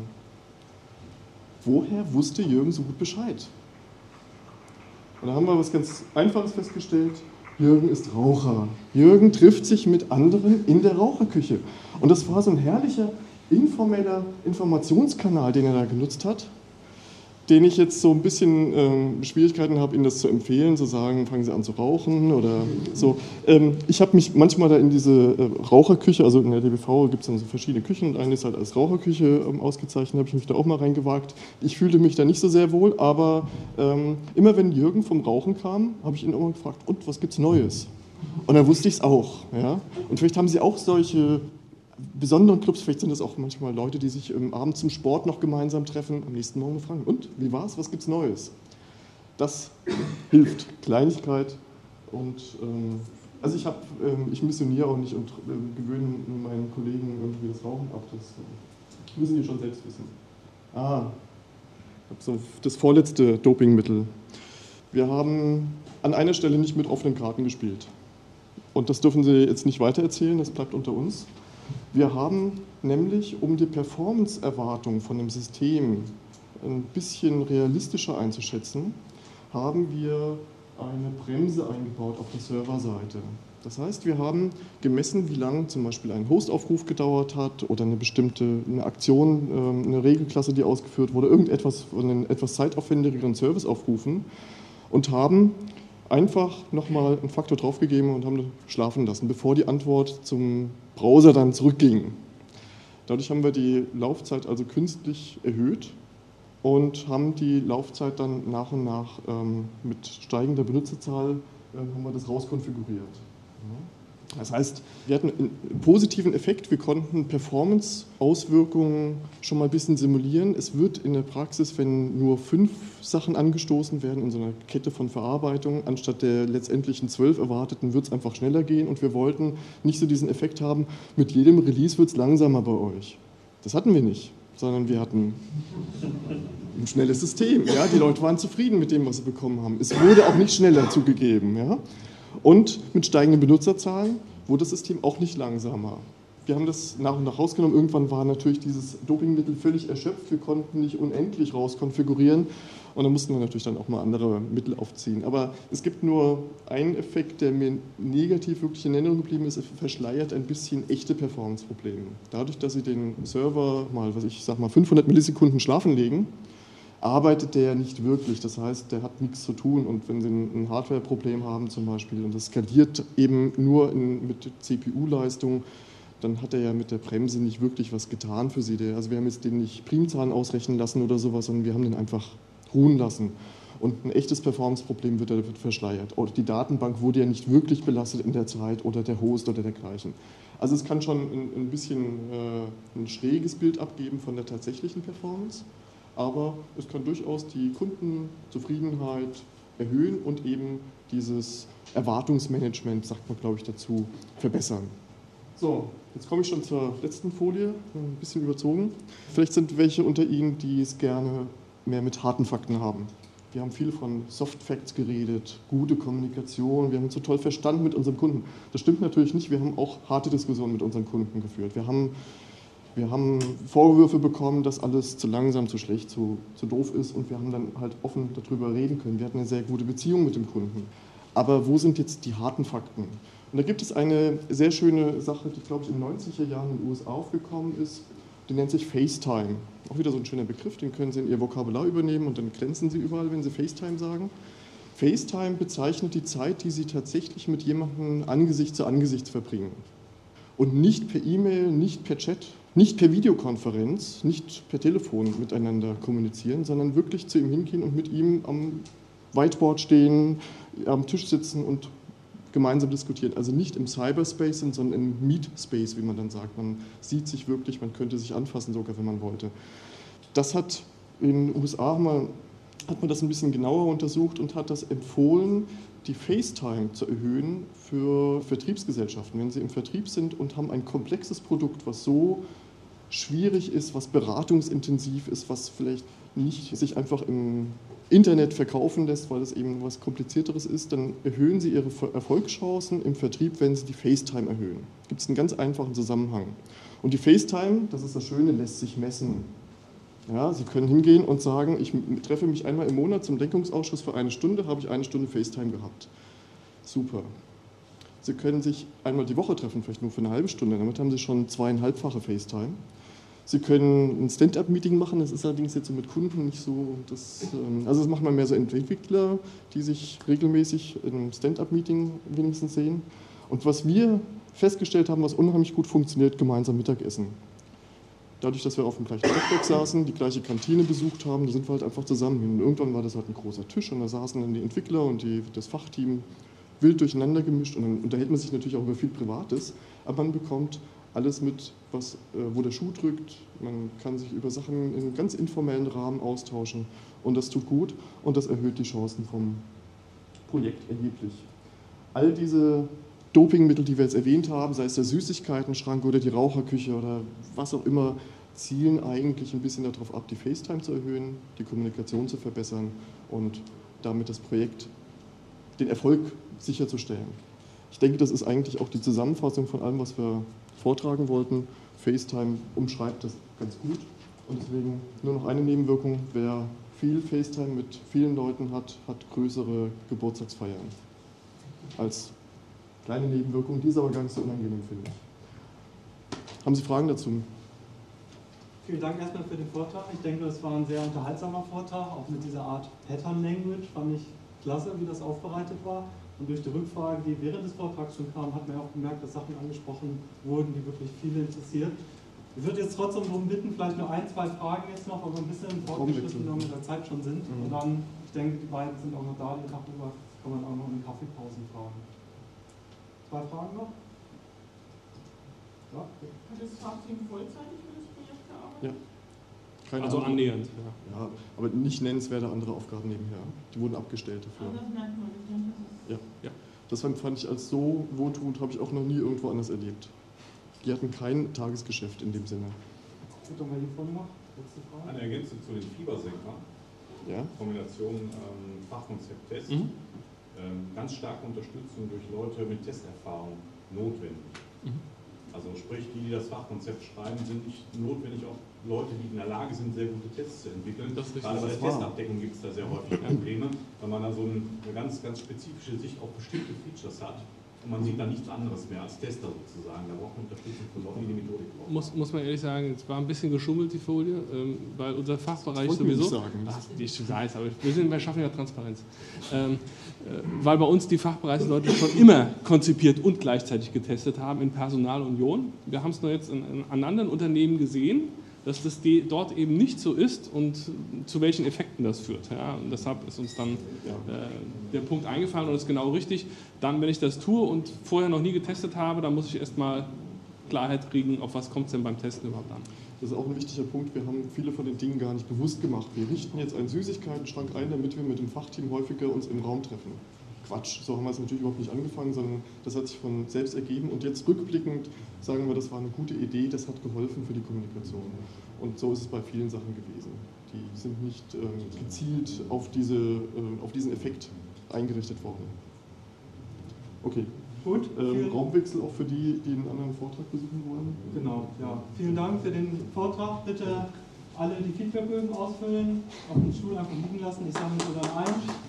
Woher wusste Jürgen so gut Bescheid? Und da haben wir was ganz Einfaches festgestellt. Jürgen ist Raucher. Jürgen trifft sich mit anderen in der Raucherküche. Und das war so ein herrlicher, informeller Informationskanal, den er da genutzt hat, den ich jetzt so ein bisschen ähm, Schwierigkeiten habe, Ihnen das zu empfehlen, zu sagen, fangen Sie an zu rauchen oder so. Ähm, ich habe mich manchmal da in diese äh, Raucherküche, also in der D B V gibt es dann so verschiedene Küchen und eine ist halt als Raucherküche ähm, ausgezeichnet, habe ich mich da auch mal reingewagt. Ich fühlte mich da nicht so sehr wohl, aber ähm, immer wenn Jürgen vom Rauchen kam, habe ich ihn immer gefragt, und was gibt's Neues? Und dann wusste ich es auch. Ja? Und vielleicht haben Sie auch solche besonderen Clubs, vielleicht sind das auch manchmal Leute, die sich ähm, abends zum Sport noch gemeinsam treffen, am nächsten Morgen fragen, und, wie war's, was gibt's Neues? Das hilft, Kleinigkeit und, ähm, also ich habe, ähm, ich missioniere auch nicht und äh, gewöhne meinen Kollegen irgendwie das Rauchen ab, das äh, müssen die schon selbst wissen. Ah, so das vorletzte Dopingmittel. Wir haben an einer Stelle nicht mit offenen Karten gespielt und das dürfen Sie jetzt nicht weitererzählen, das bleibt unter uns. Wir haben nämlich, um die Performance-Erwartung von dem System ein bisschen realistischer einzuschätzen, haben wir eine Bremse eingebaut auf der Serverseite. Das heißt, wir haben gemessen, wie lange zum Beispiel ein Hostaufruf gedauert hat oder eine bestimmte eine Aktion, eine Regelklasse, die ausgeführt wurde, irgendetwas von den etwas zeitaufwendigeren Serviceaufrufen und haben einfach nochmal einen Faktor draufgegeben und haben schlafen lassen, bevor die Antwort zum Browser dann zurückging. Dadurch haben wir die Laufzeit also künstlich erhöht und haben die Laufzeit dann nach und nach ähm, mit steigender Benutzerzahl äh, haben wir das rauskonfiguriert. Das heißt, wir hatten einen positiven Effekt, wir konnten Performance-Auswirkungen schon mal ein bisschen simulieren. Es wird in der Praxis, wenn nur fünf Sachen angestoßen werden in so einer Kette von Verarbeitung, anstatt der letztendlichen zwölf erwarteten, wird es einfach schneller gehen und wir wollten nicht so diesen Effekt haben, mit jedem Release wird es langsamer bei euch. Das hatten wir nicht, sondern wir hatten ein schnelles System. Ja? Die Leute waren zufrieden mit dem, was sie bekommen haben. Es wurde auch nicht schneller zugegeben. Ja? Und mit steigenden Benutzerzahlen wurde das System auch nicht langsamer. Wir haben das nach und nach rausgenommen. Irgendwann war natürlich dieses Dopingmittel völlig erschöpft. Wir konnten nicht unendlich rauskonfigurieren. Und dann mussten wir natürlich dann auch mal andere Mittel aufziehen. Aber es gibt nur einen Effekt, der mir negativ wirklich in Erinnerung geblieben ist. Es verschleiert ein bisschen echte Performance-Probleme. Dadurch, dass Sie den Server mal, was ich sag mal, fünfhundert Millisekunden schlafen legen, arbeitet der nicht wirklich, das heißt, der hat nichts zu tun und wenn Sie ein Hardware-Problem haben zum Beispiel und das skaliert eben nur in, mit C P U-Leistung, dann hat er ja mit der Bremse nicht wirklich was getan für Sie. Der, also wir haben jetzt den nicht Primzahlen ausrechnen lassen oder sowas, sondern wir haben den einfach ruhen lassen. Und ein echtes Performance-Problem wird, wird verschleiert. Oder die Datenbank wurde ja nicht wirklich belastet in der Zeit oder der Host oder dergleichen. Also es kann schon ein, ein bisschen äh, ein schräges Bild abgeben von der tatsächlichen Performance. Aber es kann durchaus die Kundenzufriedenheit erhöhen und eben dieses Erwartungsmanagement, sagt man glaube ich dazu, verbessern. So, jetzt komme ich schon zur letzten Folie, ein bisschen überzogen. Vielleicht sind welche unter Ihnen, die es gerne mehr mit harten Fakten haben. Wir haben viel von Soft Facts geredet, gute Kommunikation, wir haben uns so toll verstanden mit unserem Kunden. Das stimmt natürlich nicht, wir haben auch harte Diskussionen mit unseren Kunden geführt. Wir haben Wir haben Vorwürfe bekommen, dass alles zu langsam, zu schlecht, zu, zu doof ist und wir haben dann halt offen darüber reden können. Wir hatten eine sehr gute Beziehung mit dem Kunden. Aber wo sind jetzt die harten Fakten? Und da gibt es eine sehr schöne Sache, die, glaube ich, in den neunziger Jahren in den U S A aufgekommen ist. Die nennt sich FaceTime. Auch wieder so ein schöner Begriff, den können Sie in Ihr Vokabular übernehmen und dann glänzen Sie überall, wenn Sie FaceTime sagen. FaceTime bezeichnet die Zeit, die Sie tatsächlich mit jemandem Angesicht zu Angesicht verbringen. Und nicht per E-Mail, nicht per Chat, nicht per Videokonferenz, nicht per Telefon miteinander kommunizieren, sondern wirklich zu ihm hingehen und mit ihm am Whiteboard stehen, am Tisch sitzen und gemeinsam diskutieren. Also nicht im Cyberspace, sondern im Meetspace, wie man dann sagt. Man sieht sich wirklich, man könnte sich anfassen sogar, wenn man wollte. Das hat in den U S A mal, hat man das ein bisschen genauer untersucht und hat das empfohlen, die FaceTime zu erhöhen für Vertriebsgesellschaften. Wenn sie im Vertrieb sind und haben ein komplexes Produkt, was so schwierig ist, was beratungsintensiv ist, was vielleicht nicht sich einfach im Internet verkaufen lässt, weil es eben was Komplizierteres ist, dann erhöhen sie ihre Erfolgschancen im Vertrieb, wenn sie die FaceTime erhöhen. Da gibt es einen ganz einfachen Zusammenhang. Und die FaceTime, das ist das Schöne, lässt sich messen. Ja, Sie können hingehen und sagen, ich treffe mich einmal im Monat zum Denkungsausschuss für eine Stunde, habe ich eine Stunde FaceTime gehabt. Super. Sie können sich einmal die Woche treffen, vielleicht nur für eine halbe Stunde, damit haben Sie schon zweieinhalbfache FaceTime. Sie können ein Stand-up-Meeting machen, das ist allerdings jetzt so mit Kunden nicht so, das, also das machen wir mehr so Entwickler, die sich regelmäßig in einem Stand-up-Meeting wenigstens sehen. Und was wir festgestellt haben, was unheimlich gut funktioniert, gemeinsam Mittagessen. Dadurch, dass wir auf dem gleichen Stockwerk saßen, die gleiche Kantine besucht haben, da sind wir halt einfach zusammen hin. Und irgendwann war das halt ein großer Tisch und da saßen dann die Entwickler und die, das Fachteam wild durcheinander gemischt und dann unterhält man sich natürlich auch über viel Privates, aber man bekommt alles mit, was, wo der Schuh drückt, man kann sich über Sachen in einem ganz informellen Rahmen austauschen und das tut gut und das erhöht die Chancen vom Projekt erheblich. All diese Dopingmittel, die wir jetzt erwähnt haben, sei es der Süßigkeitenschrank oder die Raucherküche oder was auch immer, zielen eigentlich ein bisschen darauf ab, die FaceTime zu erhöhen, die Kommunikation zu verbessern und damit das Projekt, den Erfolg sicherzustellen. Ich denke, das ist eigentlich auch die Zusammenfassung von allem, was wir vortragen wollten. FaceTime umschreibt das ganz gut und deswegen nur noch eine Nebenwirkung. Wer viel FaceTime mit vielen Leuten hat, hat größere Geburtstagsfeiern. Als kleine Nebenwirkung, die ich aber gar nicht so unangenehm finde. Haben Sie Fragen dazu? Vielen Dank erstmal für den Vortrag. Ich denke, das war ein sehr unterhaltsamer Vortrag, auch mit dieser Art Pattern Language. Fand ich klasse, wie das aufbereitet war. Und durch die Rückfragen, die während des Vortrags schon kamen, hat man auch gemerkt, dass Sachen angesprochen wurden, die wirklich viele interessiert. Ich würde jetzt trotzdem darum bitten, vielleicht nur ein, zwei Fragen jetzt noch, aber ein bisschen fortgeschritten noch mit der Zeit schon sind. Mhm. Und dann, ich denke, die beiden sind auch noch da, den Tag über kann man auch noch in Kaffeepausen fragen. Zwei Fragen noch? Ja? Hat das Fachteam vollzeitig für das Projekt gearbeitet? Ja. Keine also andere. annähernd. Ja. Ja, aber nicht nennenswerte andere Aufgaben nebenher. Die wurden abgestellt dafür. Aber das merkt man, ich denke, das ist Ja. Ja. Das fand ich als so wohltuend, habe ich auch noch nie irgendwo anders erlebt. Die hatten kein Tagesgeschäft in dem Sinne. Gut, dann mal hier vorne noch. Letzte Frage. Eine Ergänzung zu den Fiebersenkern. Ja. Kombination ähm, Fachkonzept-Test. Mhm. Ähm, ganz starke Unterstützung durch Leute mit Testerfahrung notwendig. Mhm. Also sprich, die, die das Fachkonzept schreiben, sind nicht notwendig auch Leute, die in der Lage sind, sehr gute Tests zu entwickeln. Das ist Gerade bei der wahr. Testabdeckung gibt es da sehr häufig Probleme, weil man da so eine ganz, ganz spezifische Sicht auf bestimmte Features hat. Und man sieht da nichts anderes mehr als Tester sozusagen. Da braucht man Unterstützung von Leuten, die die Methodik brauchen. Muss, muss man ehrlich sagen, es war ein bisschen geschummelt, die Folie, ähm, weil unser Fachbereich Das wollte ich sowieso. nicht sagen. Ach, ich weiß, aber wir, sind, wir schaffen ja Transparenz. Ähm, äh, weil bei uns die Fachbereichsleute schon immer konzipiert und gleichzeitig getestet haben in Personalunion. Wir haben es nur jetzt in, in, an anderen Unternehmen gesehen, dass das die, dort eben nicht so ist und zu welchen Effekten das führt. Ja, und deshalb ist uns dann äh, der Punkt eingefallen und das ist genau richtig. Dann, wenn ich das tue und vorher noch nie getestet habe, dann muss ich erstmal Klarheit kriegen, auf was kommt es denn beim Testen überhaupt an. Das ist auch ein wichtiger Punkt. Wir haben viele von den Dingen gar nicht bewusst gemacht. Wir richten jetzt einen Süßigkeitenschrank ein, damit wir mit dem Fachteam häufiger uns im Raum treffen. Quatsch, so haben wir es natürlich überhaupt nicht angefangen, sondern das hat sich von selbst ergeben. Und jetzt rückblickend sagen wir, das war eine gute Idee, das hat geholfen für die Kommunikation. Und so ist es bei vielen Sachen gewesen. Die sind nicht äh, gezielt auf, diese, äh, auf diesen Effekt eingerichtet worden. Okay. Gut. Ähm, Raumwechsel auch für die, die einen anderen Vortrag besuchen wollen. Genau, ja. Vielen Dank für den Vortrag. Bitte alle die Feedbackbögen ausfüllen, auf den Stuhl einfach liegen lassen. Ich sammle sie dann ein.